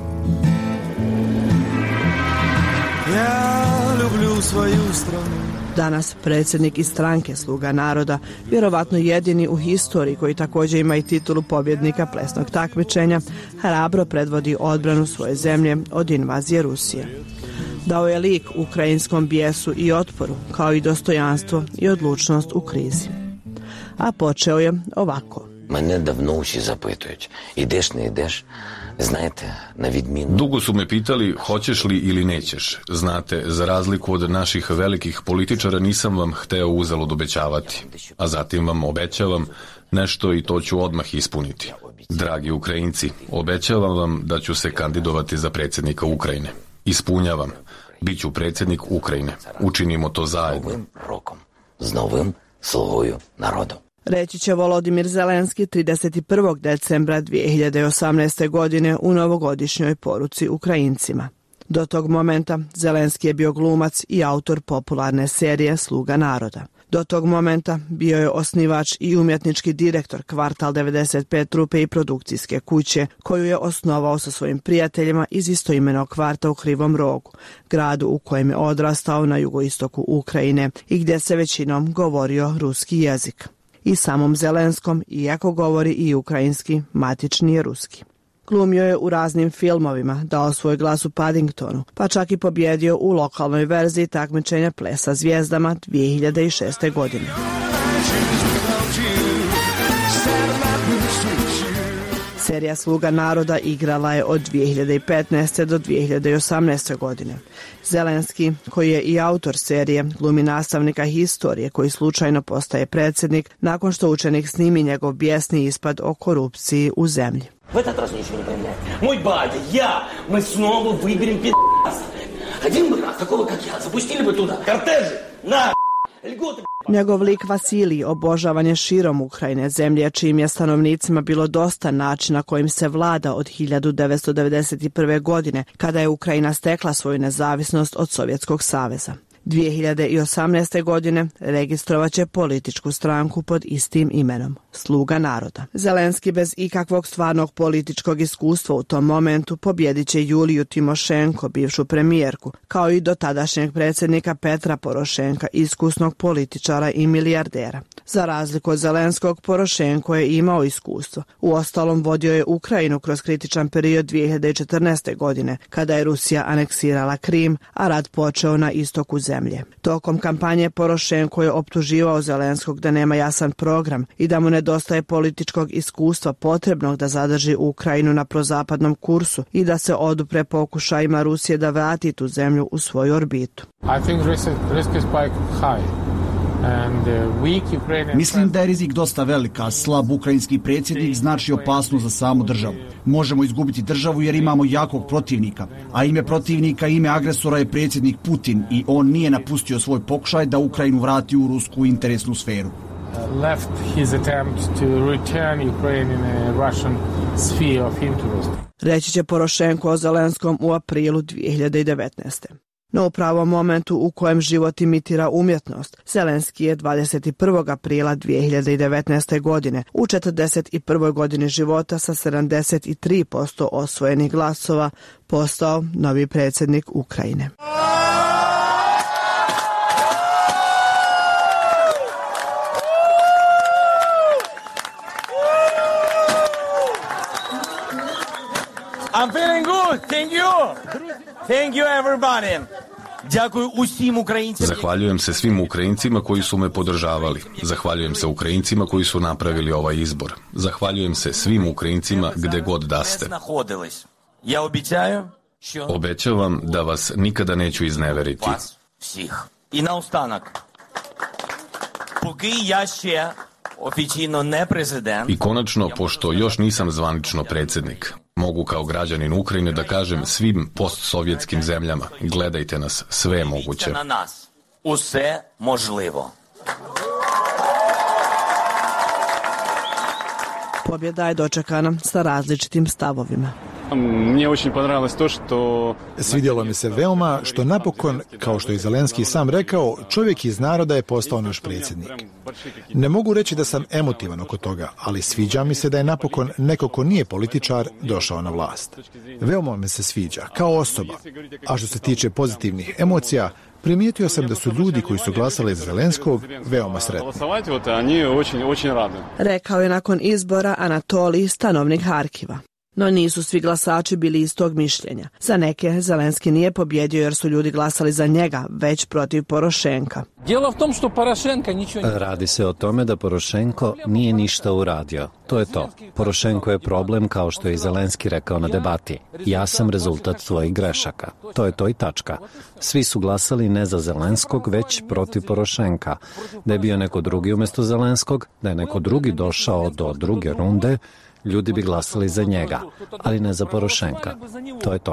Ja lublju svoju stranu. Danas predsjednik iz stranke Sluga naroda, vjerovatno jedini u historiji koji također ima i titulu pobjednika plesnog takmičenja, hrabro predvodi odbranu svoje zemlje od invazije Rusije. Dao je lik ukrajinskom bijesu i otporu, kao i dostojanstvo i odlučnost u krizi. A počeo je ovako. Mene davno uši zapitujući, ideš ne ideš, znajte, na vidminu. Dugo su me pitali hoćeš li ili nećeš. Znate, za razliku od naših velikih političara nisam vam hteo uzalud obećavati. A zatim vam obećavam nešto i to ću odmah ispuniti. Dragi Ukrajinci, obećavam vam da ću se kandidovati za predsjednika Ukrajine. Ispunjavam. Biću predsjednik Ukrajine. Učinimo to zajedno. Novim rokom, s novim slugою narodu. Reći će Volodimir Zelenski trideset prvog decembra dvije hiljade osamnaeste. godine u novogodišnjoj poruci Ukrajincima. Do tog momenta Zelenski je bio glumac i autor popularne serije Sluga naroda. Do tog momenta bio je osnivač i umjetnički direktor Kvartal devedeset pet trupe i produkcijske kuće, koju je osnovao sa svojim prijateljima iz istoimenog kvarta u Krivom Rogu, gradu u kojem je odrastao na jugoistoku Ukrajine i gdje se većinom govorio ruski jezik. I samom Zelenskom, iako govori i ukrajinski, matični je ruski. Glumio je u raznim filmovima, dao svoj glas u Paddingtonu, pa čak i pobjedio u lokalnoj verziji takmičenja Plesa zvijezdama dvije hiljade šeste. godine. Serija Sluga naroda igrala je od dvije hiljade petnaeste. do dvije hiljade osamnaeste. godine. Zelenski, koji je i autor serije, glumi nastavnika historije koji slučajno postaje predsjednik nakon što učenik snimi njegov bijesni ispad o korupciji u zemlji. В этот раз ничего не поменяет. Мой батя, я, мы снова выберем пи***аса. Один бы раз, такого как я, запустили бы туда кортежи, на льготы. Njegov lik Vasilij obožavan je širom Ukrajine, zemlje čijim je stanovnicima bilo dosta načina kojim se vlada od hiljadu devetsto devedeset prve. godine, kada je Ukrajina stekla svoju nezavisnost od Sovjetskog saveza. dvije hiljade osamnaeste. godine registrovat će političku stranku pod istim imenom, Sluga naroda. Zelenski bez ikakvog stvarnog političkog iskustva u tom momentu pobjedit će Juliju Timošenko, bivšu premijerku, kao i dotadašnjeg predsjednika Petra Porošenka, iskusnog političara i milijardera. Za razliku od Zelenskog, Porošenko je imao iskustvo. Uostalom vodio je Ukrajinu kroz kritičan period dvije hiljade četrnaeste. godine, kada je Rusija aneksirala Krim, a rat počeo na istoku zemlje. Tokom kampanje Porošenko je optuživao Zelenskog da nema jasan program i da mu nedostaje političkog iskustva potrebnog da zadrži Ukrajinu na prozapadnom kursu i da se odupre pokušajima Rusije da vrati tu zemlju u svoju orbitu. I think risk, risk is quite high. Mislim da je rizik dosta velik, a slab ukrajinski predsjednik znači opasnost za samu državu. Možemo izgubiti državu jer imamo jakog protivnika, a ime protivnika, ime agresora je predsjednik Putin i on nije napustio svoj pokušaj da Ukrajinu vrati u rusku interesnu sferu. Left his attempt to return Ukraine in a Russian sphere of interest. Reći će Porošenko o Zelenskom u aprilu dvije hiljade devetnaeste. No u pravom momentu u kojem život imitira umjetnost, Zelenski je dvadeset prvog aprila dvije hiljade devetnaeste. godine u četrdeset prvoj. godini života sa sedamdeset tri posto osvojenih glasova postao novi predsjednik Ukrajine. I'm feeling good. Thank you. Thank you everybody. Zahvaljujem se svim Ukrajincima koji su me podržavali. Zahvaljujem se Ukrajincima koji su napravili ovaj izbor. Zahvaljujem se svim Ukrajincima gde god da ste. Obećavam da vas nikada neću izneveriti. I na ustanak. Поки я ще oficijalno ne prezident. I konačno, pošto još nisam zvanično predsjednik, mogu kao građanin Ukrajine da kažem svim postsovjetskim zemljama, gledajte nas, sve je moguće. Na nas. Uсе možljivo. Pobjeda je dočekana sa različitim stavovima. Svidjelo mi se veoma što napokon, kao što je Zelenski sam rekao, čovjek iz naroda je postao naš predsjednik. Ne mogu reći da sam emotivan oko toga, ali sviđa mi se da je napokon neko ko nije političar došao na vlast. Veoma me se sviđa, kao osoba. A što se tiče pozitivnih emocija, primijetio sam da su ljudi koji su glasali za Zelenskog veoma sretni. Rekao je nakon izbora Anatolij, stanovnik Harkiva. No nisu svi glasači bili istog mišljenja. Za neke Zelenski nije pobjedio jer su ljudi glasali za njega, već protiv Porošenka. Radi se o tome da Porošenko nije ništa uradio. To je to. Porošenko je problem, kao što je i Zelenski rekao na debati. Ja sam rezultat svojih grešaka. To je to i tačka. Svi su glasali ne za Zelenskog, već protiv Porošenka. Da je bio neko drugi umjesto Zelenskog, da je neko drugi došao do druge runde, ljudi bi glasali za njega, ali ne za Porošenka. To je to.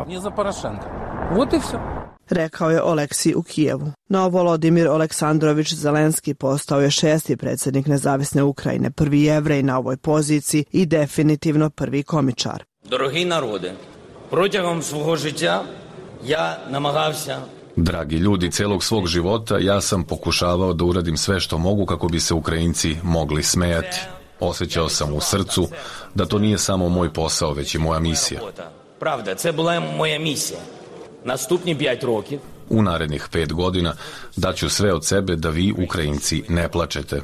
Rekao je Oleksij u Kijevu. No Volodimir Aleksandrović Zelenski postao je šesti predsjednik nezavisne Ukrajine, prvi Jevrej na ovoj poziciji i definitivno prvi komičar. Дорогі народи, протягом свого життя Ja namagavся. Dragi ljudi, celog svog života ja sam pokušavao da uradim sve što mogu kako bi se Ukrajinci mogli smejati. Osjećao sam u srcu da to nije samo moj posao, već i moja misija. Pravda, це була moja misija. Наступні п'ять років U narednih pet godina daću sve od sebe da vi, Ukrajinci, ne plačete.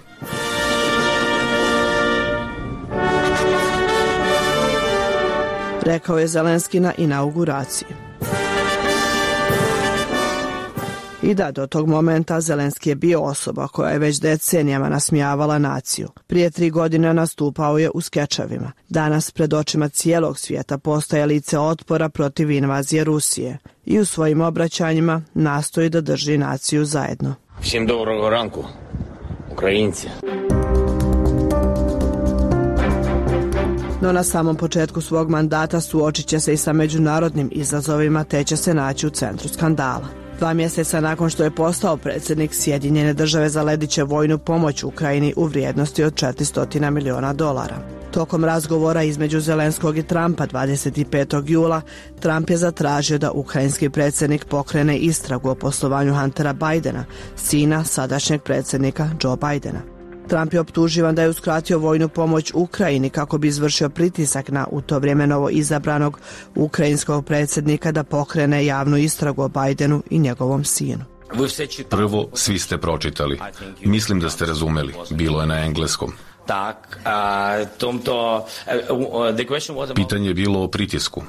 Rekao je Zelenski na inauguraciji. I da, do tog momenta Zelenski je bio osoba koja je već decenijama nasmijavala naciju. Prije tri godine nastupao je u skečevima. Danas pred očima cijelog svijeta postaje lice otpora protiv invazije Rusije i u svojim obraćanjima nastoji da drži naciju zajedno. Всім доброго ранку, Ukrajinci. No na samom početku svog mandata suočit će se i sa međunarodnim izazovima te će se naći u centru skandala. Dva mjeseca nakon što je postao predsjednik, Sjedinjene države zalediće vojnu pomoć Ukrajini u vrijednosti od četiristo miliona dolara. Tokom razgovora između Zelenskog i Trumpa dvadeset petog jula, Trump je zatražio da ukrajinski predsjednik pokrene istragu o poslovanju Huntera Bidena, sina sadašnjeg predsjednika Joe Bidena. Trump je optuživan da je uskratio vojnu pomoć Ukrajini kako bi izvršio pritisak na u to vrijeme novo izabranog ukrajinskog predsjednika da pokrene javnu istragu o Bidenu i njegovom sinu. Prvo, svi ste pročitali. Mislim da ste razumeli. Bilo je na engleskom. Tak, a tomto... Pitanje je bilo o pritisku.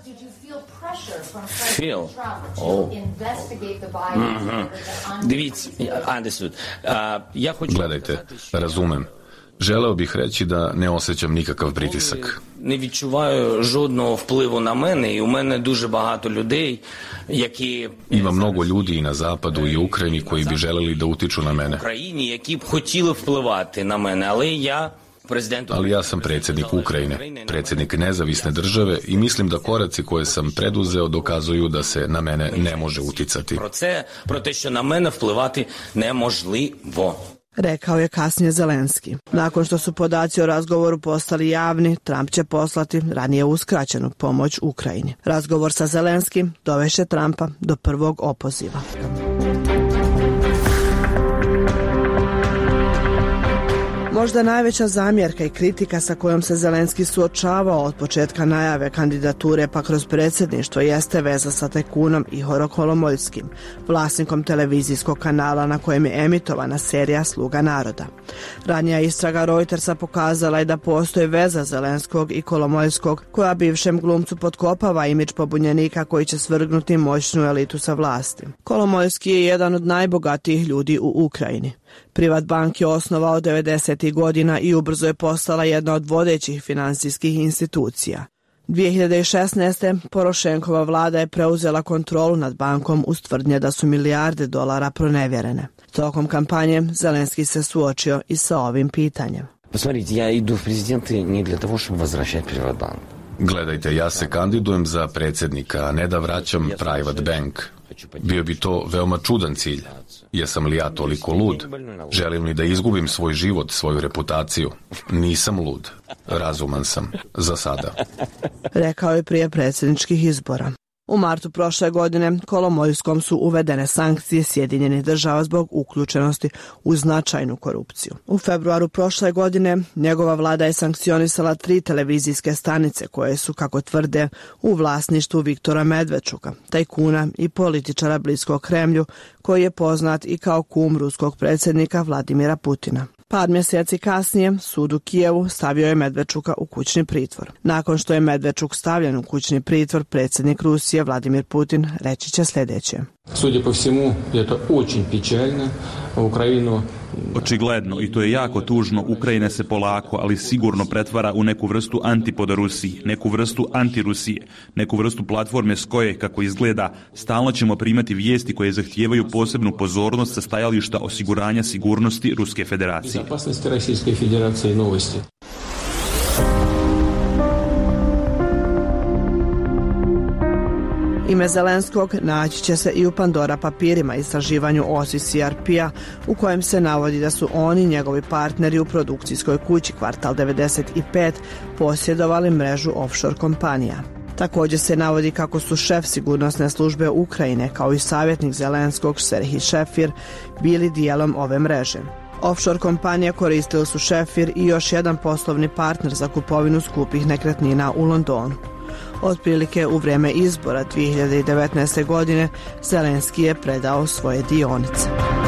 Feel. Oh. Mm-hmm. Дивіться, understood. Uh, ja hoću... Gledajte, razumem. Želeo bih reći da ne osjećam nikakav pritisak. Не відчуваю жодного впливу на мене, і у мене дуже багато людей, які... Ima mnogo ljudi i na zapadu i u Ukrajini koji bi želeli da utiču na mene. В Україні, які б хотіли впливати на мене, але я... Ali ja sam predsjednik Ukrajine, predsjednik nezavisne države i mislim da koraci koje sam preduzeo dokazuju da se na mene ne može uticati. Про це, про те, що на мене впливати неможливо. Rekao je kasnije Zelenski. Nakon što su podaci o razgovoru postali javni, Trump će poslati ranije uskraćenu pomoć Ukrajini. Razgovor sa Zelenskim dovešće Trumpa do prvog opoziva. Možda najveća zamjerka i kritika sa kojom se Zelenski suočavao od početka najave kandidature pa kroz predsjedništvo jeste veza sa tajkunom Ihorom Kolomoiskim, vlasnikom televizijskog kanala na kojem je emitovana serija Sluga naroda. Ranija istraga Reutersa pokazala je da postoji veza Zelenskog i Kolomoiskog koja bivšem glumcu potkopava imidž pobunjenika koji će svrgnuti moćnu elitu sa vlasti. Kolomoiski je jedan od najbogatijih ljudi u Ukrajini. Privatbank je osnovao devedesetih godina i ubrzo je postala jedna od vodećih financijskih institucija. dvije hiljade šesnaeste. Porošenkova vlada je preuzela kontrolu nad bankom uz tvrdnje da su milijarde dolara pronevjerene. Tokom kampanje Zelenski se suočio i sa ovim pitanjem. Посмотрите, я иду в президенты не для того, чтобы возвращать Приватбанк. Gledajte, ja se kandidujem za predsjednika, a ne da vraćam Private Bank. Bio bi to veoma čudan cilj. Jesam li ja toliko lud? Želim li da izgubim svoj život, svoju reputaciju? Nisam lud. Razuman sam. Za sada. Rekao je prije predsjedničkih izbora. U martu prošle godine Kolomoiskom su uvedene sankcije Sjedinjenih država zbog uključenosti u značajnu korupciju. U februaru prošle godine njegova vlada je sankcionisala tri televizijske stanice koje su, kako tvrde, u vlasništvu Viktora Medvedčuka, tajkuna i političara bliskog Kremlju, koji je poznat i kao kum ruskog predsjednika Vladimira Putina. Par mjeseci kasnije, sud u Kijevu stavio je Medvedčuka u kućni pritvor. Nakon što je Medvedčuk stavljen u kućni pritvor, predsjednik Rusije Vladimir Putin reći će sljedeće. Судя по всему, это очень печально. Украину Očigledno, i to je jako tužno, Ukrajina se polako, ali sigurno pretvara u neku vrstu antipoda Rusiji, neku vrstu antirusije, neku vrstu platforme s koje, kako izgleda, stalno ćemo primati vijesti koje zahtijevaju posebnu pozornost sa stajališta osiguranja sigurnosti Ruske federacije. Безопасности Российской Федерации новости. Ime Zelenskog naći će se i u Pandora papirima istraživanju O S I C R P-a u kojem se navodi da su oni, njegovi partneri u produkcijskoj kući Kvartal devedeset pet, posjedovali mrežu offshore kompanija. Također se navodi kako su šef sigurnosne službe Ukrajine kao i savjetnik Zelenskog Serhij Šefir bili dijelom ove mreže. Offshore kompanije koristili su Šefir i još jedan poslovni partner za kupovinu skupih nekretnina u Londonu. Otprilike u vrijeme izbora dvije hiljade devetnaeste. godine Zelenski je predao svoje dionice.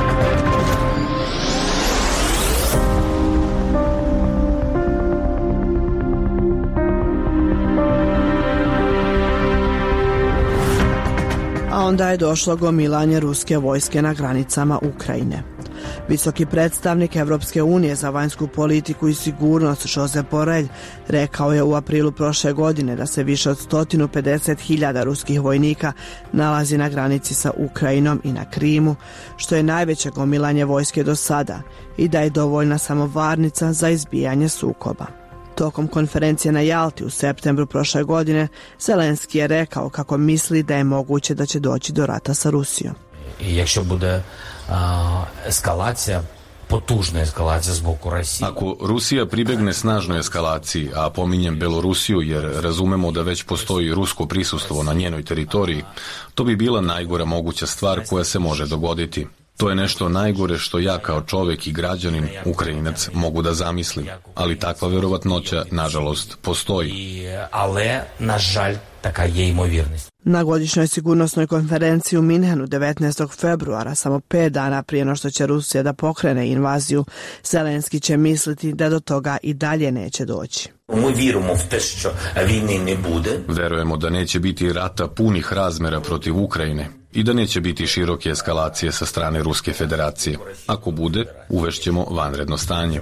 A onda je došlo gomilanje ruske vojske na granicama Ukrajine. Visoki predstavnik Evropske unije za vanjsku politiku i sigurnost Josep Borrell rekao je u aprilu prošle godine da se više od sto pedeset hiljada ruskih vojnika nalazi na granici sa Ukrajinom i na Krimu, što je najveće gomilanje vojske do sada i da je dovoljna samo varnica za izbijanje sukoba. Tokom konferencije na Jalti u septembru prošle godine, Zelenski je rekao kako misli da je moguće da će doći do rata sa Rusijom. I якщо буде eskalacija, potužna eskalacija zbog Rusije. Ako Rusija pribegne snažnoj eskalaciji, a pominjem Belorusiju jer razumemo da već postoji rusko prisustvo na njenoj teritoriji, to bi bila najgora moguća stvar koja se može dogoditi. To je nešto najgore što ja kao čovjek i građanin, Ukrajinac, mogu da zamislim, ali takva vjerovatnoća, nažalost, postoji. Ale, nažalj, taka je imovjernost. Na godišnjoj sigurnosnoj konferenciji u Minhenu devetnaestog februara, samo pet dana prije no što će Rusija da pokrene invaziju, Zelenski će misliti da do toga i dalje neće doći. Mi vjerujemo v te što vojne ne bude. Verujemo da neće biti rata punih razmjera protiv Ukrajine i da neće biti široke eskalacije sa strane Ruske federacije. Ako bude, uvešćemo vanredno stanje.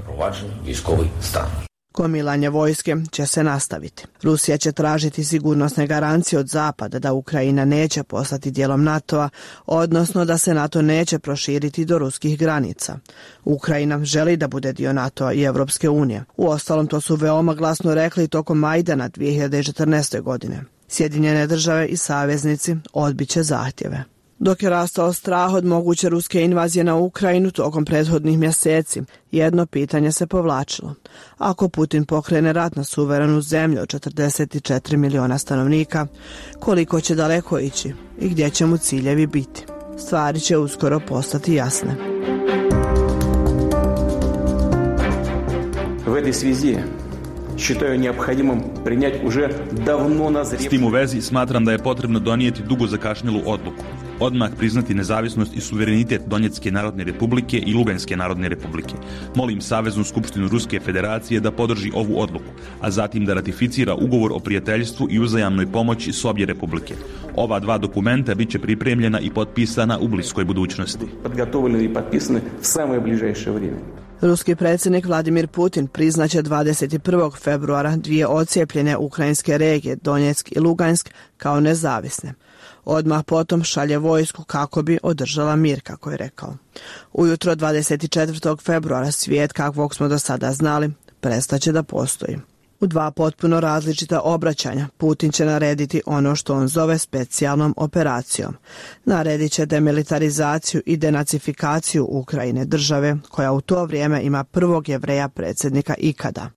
Gomilanje vojske će se nastaviti. Rusija će tražiti sigurnosne garancije od Zapada da Ukrajina neće postati dijelom NATO-a, odnosno da se NATO neće proširiti do ruskih granica. Ukrajina želi da bude dio NATO-a i Evropske unije. Uostalom, to su veoma glasno rekli tokom Majdana dvije hiljade četrnaeste. godine. Sjedinjene države i saveznici odbit će zahtjeve. Dok je rastao strah od moguće ruske invazije na Ukrajinu tokom prethodnih mjeseci, jedno pitanje se povlačilo. Ako Putin pokrene rat na suverenu zemlju od četrdeset četiri miliona stanovnika, koliko će daleko ići i gdje će mu ciljevi biti? Stvari će uskoro postati jasne. В этой связи считаю необходимым принять уже давно назревшую. S tim u vezi smatram da je potrebno donijeti dugo zakašnjelu odluku. Odmah priznati nezavisnost i suverenitet Donjecke narodne republike i Luganske narodne republike. Molim Saveznu skupštinu Ruske federacije da podrži ovu odluku, a zatim da ratificira ugovor o prijateljstvu i uzajamnoj pomoći s obje republike. Ova dva dokumenta biće pripremljena i potpisana u bliskoj budućnosti. Подготовлены и подписаны в самое ближайшее время. Ruski predsjednik Vladimir Putin priznaće dvadeset prvog februara dvije ocijepljene ukrajinske regije Donjeck i Lugansk kao nezavisne. Odmah potom šalje vojsku kako bi održala mir, kako je rekao. Ujutro dvadeset četvrtog februara svijet kakvog smo do sada znali prestaće da postoji. U dva potpuno različita obraćanja Putin će narediti ono što on zove specijalnom operacijom. Naredit će demilitarizaciju i denacifikaciju Ukrajine, države koja u to vrijeme ima prvog Jevreja predsjednika ikada.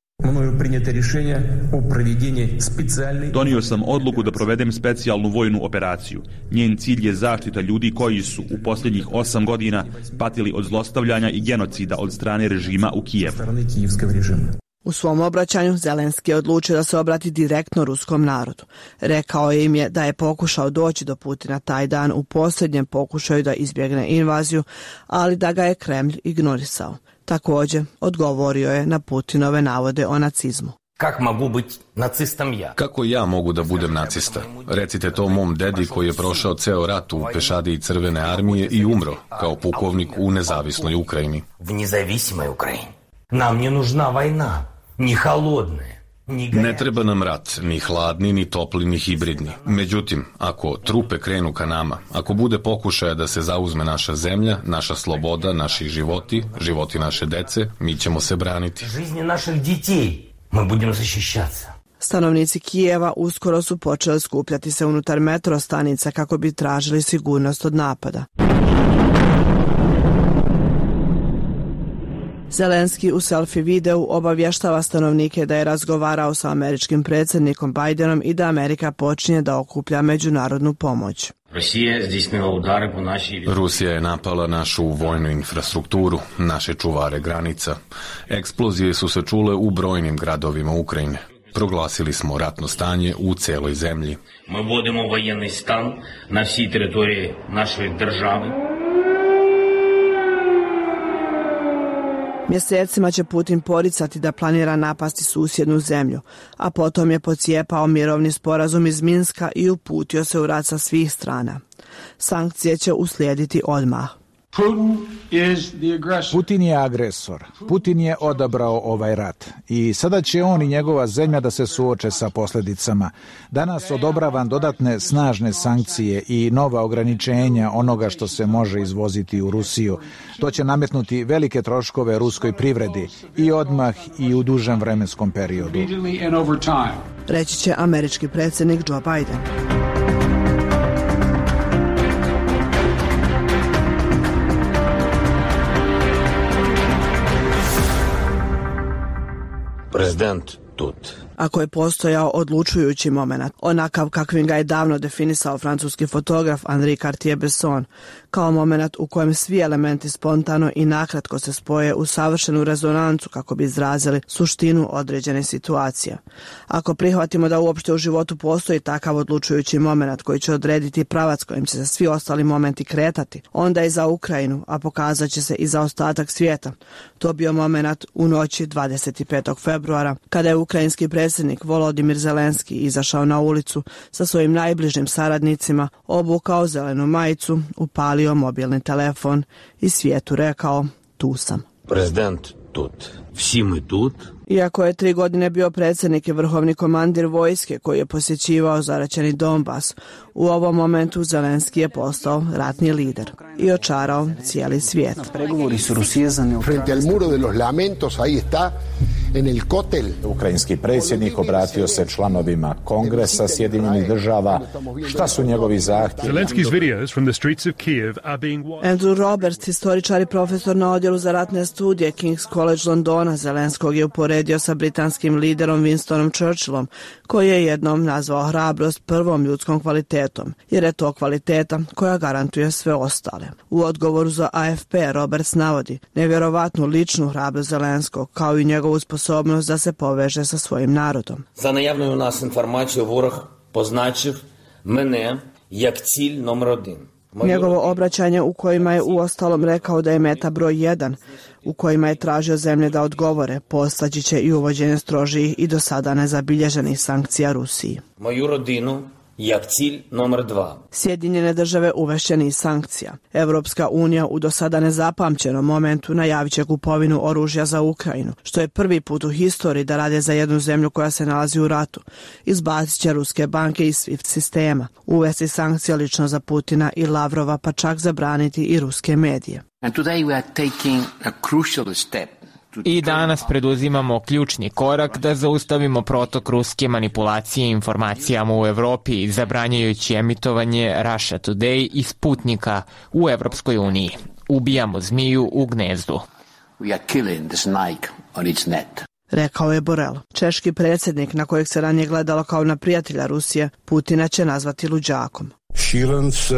Donio sam odluku da provedem specijalnu vojnu operaciju. Njen cilj je zaštita ljudi koji su u posljednjih osam godina patili od zlostavljanja i genocida od strane režima u Kijevu. U svom obraćanju Zelenski je odlučio da se obrati direktno ruskom narodu. Rekao je im je da je pokušao doći do Putina taj dan u posljednjem pokušaju da izbjegne invaziju, ali da ga je Kremlj ignorisao. Također, odgovorio je na Putinove navode o nacizmu. Kako mogu biti nacistom ja? Kako ja mogu da budem nacista? Recite to mom dedi koji je prošao ceo rat u pešadiji Crvene armije i umro kao pukovnik u nezavisnoj Ukrajini. V nezavisnoj Ukrajini. Nam ne nužna vojna, ni halodne. Ne treba nam rat, ni hladni, ni topli, ni hibridni. Međutim, ako trupe krenu ka nama, ako bude pokušaja da se zauzme naša zemlja, naša sloboda, naši životi, životi naše dece, mi ćemo se braniti. Жизни naših детей mi budemo zaštićati. Stanovnici Kijeva uskoro su počeli skupljati se unutar metro stanica kako bi tražili sigurnost od napada. Zelenski u selfie videu obavještava stanovnike da je razgovarao sa američkim predsjednikom Bidenom i da Amerika počinje da okuplja međunarodnu pomoć. Rusija je napala našu vojnu infrastrukturu, naše čuvare granica. Eksplozije su se čule u brojnim gradovima Ukrajine. Proglasili smo ratno stanje u celoj zemlji. Mi vodimo воєнний стан на всій території нашої держави. Mjesecima će Putin poricati da planira napasti susjednu zemlju, a potom je pocijepao mirovni sporazum iz Minska i uputio se u rat sa svih strana. Sankcije će uslijediti odmah. Putin je agresor. Putin je odabrao ovaj rat. I sada će on i njegova zemlja da se suoče sa posljedicama. Danas odobravam dodatne snažne sankcije i nova ograničenja onoga što se može izvoziti u Rusiju. To će nametnuti velike troškove ruskoj privredi i odmah i u dužem vremenskom periodu. Reći će američki predsjednik Joe Biden. Президент тут. Ako je postojao odlučujući moment, onakav kakvim ga je davno definisao francuski fotograf Henri Cartier-Bresson, kao moment u kojem svi elementi spontano i nakratko se spoje u savršenu rezonancu kako bi izrazili suštinu određene situacije. Ako prihvatimo da uopšte u životu postoji takav odlučujući moment koji će odrediti pravac kojim će se svi ostali momenti kretati, onda je za Ukrajinu, a pokazat će se i za ostatak svijeta, to bio moment u noći dvadeset petog februara, kada je ukrajinski predsjednik Volodimir Zelenski izašao na ulicu sa svojim najbližim saradnicima, obukao zelenu majicu, upalio mobilni telefon i svijetu rekao: tu sam. Prezident tut. Vsi mi tut. Iako je tri godine bio predsjednik i vrhovni komandir vojske koji je posjećivao zaraćeni Donbas, u ovom momentu Zelenski je postao ratni lider i očarao cijeli svijet. Pregovori su Rusijezani frente al muro de los lamentos, ahí está en el kotel. Ukrajinski predsjednik obratio se članovima Kongresa Sjedinjenih država. Šta su njegovi zahtjevi? Andrew Roberts, historičar i profesor na odjelu za ratne studije King's College Londona, Zelenskog je uporedio sa britanskim liderom Winstonom Churchillom, koji je jednom nazvao hrabrost prvom ljudskom kvalitetom, jer je to kvaliteta koja garantuje sve ostale. U odgovoru za A F P Roberts navodi nevjerovatnu ličnu hrabrost Zelenskog, kao i njegovu sposobnost da se poveže sa svojim narodom. За наявною у нас інформацією ворог позначив мене як ціль номер один. Njegovo obraćanje u kojima je uostalom rekao da je meta broj jedan, u kojima je tražio zemlje da odgovore, postaći će i uvođenje strožijih i do sada nezabilježenih sankcija Rusiji. Moju rodinu jak cilj номер dva. Sjedinjene države uvešće niz sankcija. Evropska unija u do sada nezapamćenom momentu najavit će kupovinu oružja za Ukrajinu, što je prvi put u historiji da rade za jednu zemlju koja se nalazi u ratu. Izbacit će ruske banke iz SWIFT sistema, uvesti sankcije lično za Putina i Lavrova, pa čak zabraniti i ruske medije. And today we are taking a crucial step. I danas preduzimamo ključni korak da zaustavimo protok ruske manipulacije informacijama u Evropi, zabranjajući emitovanje Russia Today i Sputnika u Evropskoj uniji. Ubijamo zmiju u gnezdu. We are killing the snake on its net. Rekao je Borel. Češki predsjednik, na kojeg se ranije gledalo kao na prijatelja Rusije, Putina će nazvati luđakom. Šilence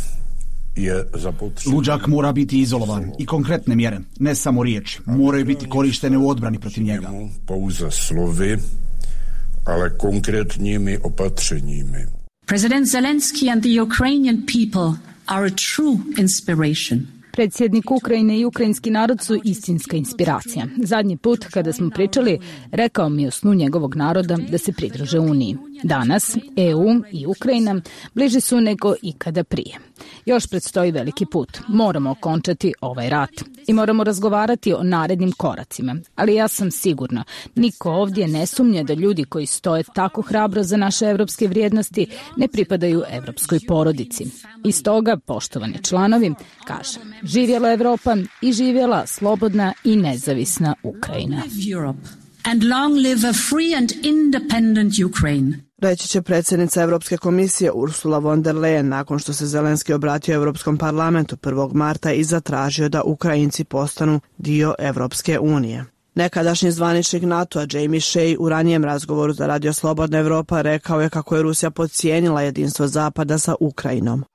je zapotrebno. Luđak mora biti izolovan i konkretne mjere, ne samo riječi, moraju biti korištene u odbrani protiv njega. Pouze slovy, ale konkretnimi opatřeními. President Zelensky and the Ukrainian people are a true inspiration. Predsjednik Ukrajine i ukrajinski narod su istinska inspiracija. Zadnji put kada smo pričali, rekao mi o snu njegovog naroda da se pridruže Uniji. Danas E U i Ukrajina bliži su nego ikada prije. Još predstoji veliki put. Moramo okončati ovaj rat i moramo razgovarati o narednim koracima. Ali ja sam sigurna, niko ovdje ne sumnja da ljudi koji stoje tako hrabro za naše evropske vrijednosti ne pripadaju evropskoj porodici. I stoga, poštovani članovi, kažem, živjela Evropa i živjela slobodna i nezavisna Ukrajina. And long live a free and independent Ukraine. reći će predsjednica Evropske komisije Ursula von der Leyen nakon što se Zelenski obratio Evropskom parlamentu prvog marta i zatražio da Ukrajinci postanu dio Evropske unije. Nekadašnji zvaničnik NATO-a Jamie Shea u ranijem razgovoru za Radio Slobodna Evropa rekao je kako je Rusija podcijenila jedinstvo Zapada sa Ukrajinom.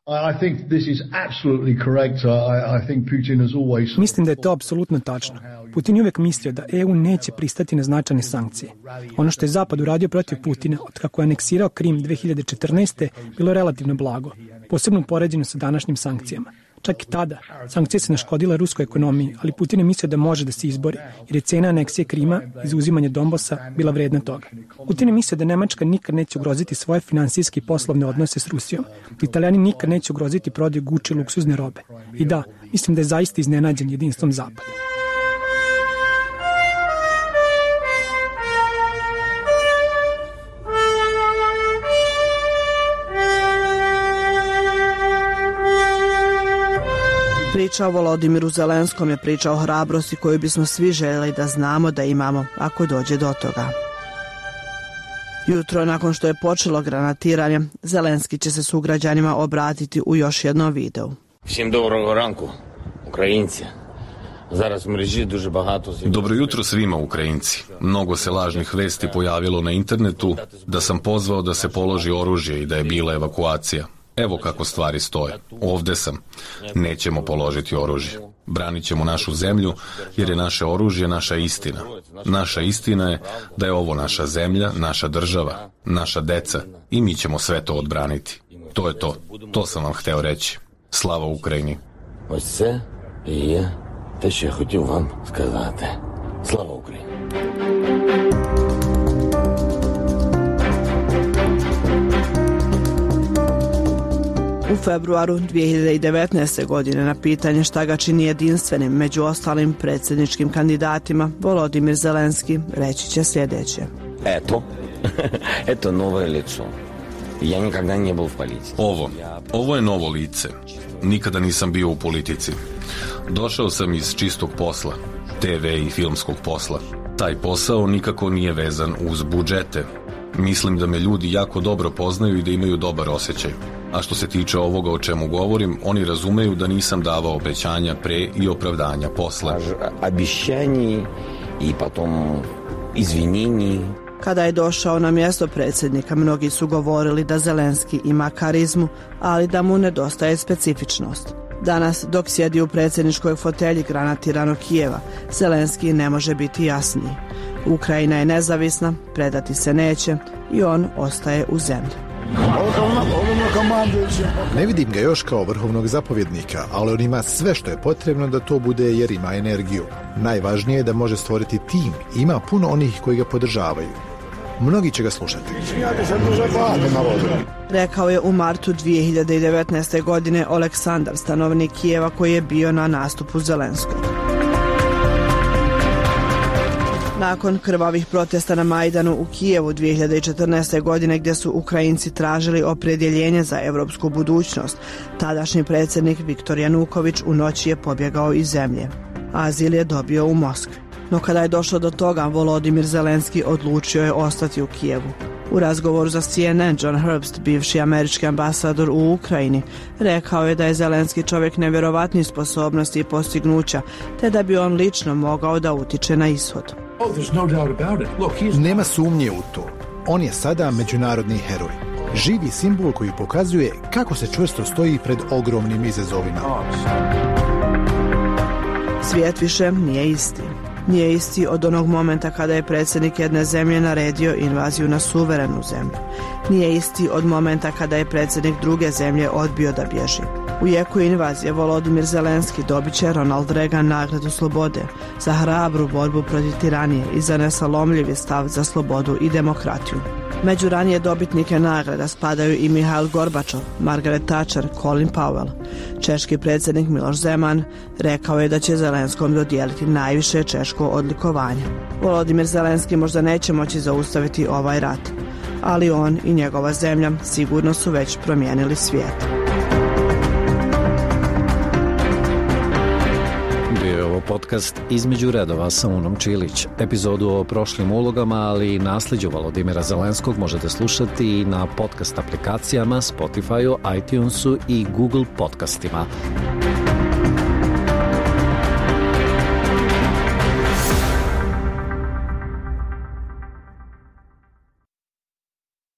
Mislim da je to apsolutno tačno. Putin je uvijek mislio da E U neće pristati na značajne sankcije. Ono što je Zapad uradio protiv Putina od kako je aneksirao Krim dve hiljade četrnaeste. bilo relativno blago, posebno u poređenju sa današnjim sankcijama. Čak i tada, sankcije se naškodile ruskoj ekonomiji, ali Putin je mislio da može da se izbori, jer je cena aneksije Krima i zauzimanje Donbasa bila vredna toga. Putin je mislio da Nemačka nikad neće ugroziti svoje finansijske i poslovne odnose s Rusijom, da Italijani nikad neće ugroziti prodaju Gucci luksuzne robe. I da, mislim da je zaista iznenađen jedinstvom Zapada. Priča o Volodimiru Zelenskom je priča o hrabrosti koju bismo svi željeli da znamo da imamo ako dođe do toga. Jutro nakon što je počelo granatiranje, Zelenski će se sugrađanima obratiti u još jednom videu. Всім доброго ранку, українці. Зараз в мережі дуже багато... Dobro jutro svima Ukrajinci. Mnogo se lažnih vesti pojavilo na internetu da sam pozvao da se položi oružje i da je bila evakuacija. Evo kako stvari stoje. Ovde sam. Nećemo položiti oružje. Branit ćemo našu zemlju jer je naše oružje naša istina. Naša istina je da je ovo naša zemlja, naša država, naša deca i mi ćemo sve to odbraniti. To je to. To sam vam hteo reći. Slava Ukrajini. Ось це і є те, що я хотів вам сказати. Слава Україні. U februaru dve hiljade devetnaeste. godine na pitanje šta ga čini jedinstvenim među ostalim predsjedničkim kandidatima, Volodimir Zelenski reći će sljedeće. Eto, eto novo lice. Ja nikada nije bio u politici. Ovo, ovo je novo lice. Nikada nisam bio u politici. Došao sam iz čistog posla, te ve i filmskog posla. Taj posao nikako nije vezan uz budžete. Mislim da me ljudi jako dobro poznaju i da imaju dobar osjećaj. A što se tiče ovoga o čemu govorim, oni razumeju da nisam davao obećanja pre i opravdanja posle. Obećanje i potom izvinjenje. Kada je došao na mjesto predsjednika, mnogi su govorili da Zelenski ima karizmu, ali da mu nedostaje specifičnost. Danas, dok sjedi u predsjedničkoj fotelji granatiranog Kijeva, Zelenski ne može biti jasniji. Ukrajina je nezavisna, predati se neće i on ostaje u zemlji. Ne vidim ga još kao vrhovnog zapovjednika, ali on ima sve što je potrebno da to bude jer ima energiju. Najvažnije je da može stvoriti tim i ima puno onih koji ga podržavaju. Mnogi će ga slušati. Rekao je u martu dve hiljade devetnaeste. godine Aleksandar, stanovnik Kijeva koji je bio na nastupu Zelenskog. Nakon krvavih protesta na Majdanu u Kijevu dve hiljade četrnaeste. godine gdje su Ukrajinci tražili opredjeljenje za evropsku budućnost, tadašnji predsjednik Viktor Januković u noći je pobjegao iz zemlje. Azil je dobio u Moskvi. No kada je došlo do toga, Volodimir Zelenski odlučio je ostati u Kijevu. U razgovoru za C N N, John Herbst, bivši američki ambasador u Ukrajini, rekao je da je Zelenski čovjek nevjerovatnih sposobnosti i postignuća, te da bi on lično mogao da utiče na ishod. Nema sumnje u to. On je sada međunarodni heroj. Živi simbol koji pokazuje kako se čvrsto stoji pred ogromnim izazovima. Svijet više nije isti. Nije isti od onog momenta kada je predsjednik jedne zemlje naredio invaziju na suverenu zemlju. Nije isti od momenta kada je predsjednik druge zemlje odbio da bježi. U jeku invazije Volodimir Zelenski dobit će Ronald Reagan nagradu slobode za hrabru borbu protiv tiranije i za nesalomljivi stav za slobodu i demokratiju. Među ranije dobitnike nagrada spadaju i Mihail Gorbačov, Margaret Thatcher, Colin Powell. Češki predsjednik Miloš Zeman rekao je da će Zelenskom dodijeliti najviše češko odlikovanje. Volodimir Zelenski možda neće moći zaustaviti ovaj rat, ali on i njegova zemlja sigurno su već promijenili svijet. Bio ovo podcast Između redova sa Unom Čilić. Epizodu o prošlim ulogama, ali i nasljeđu Volodimira Zelenskog možete slušati i na podcast aplikacijama, Spotifyu, iTunesu i Google podcastima.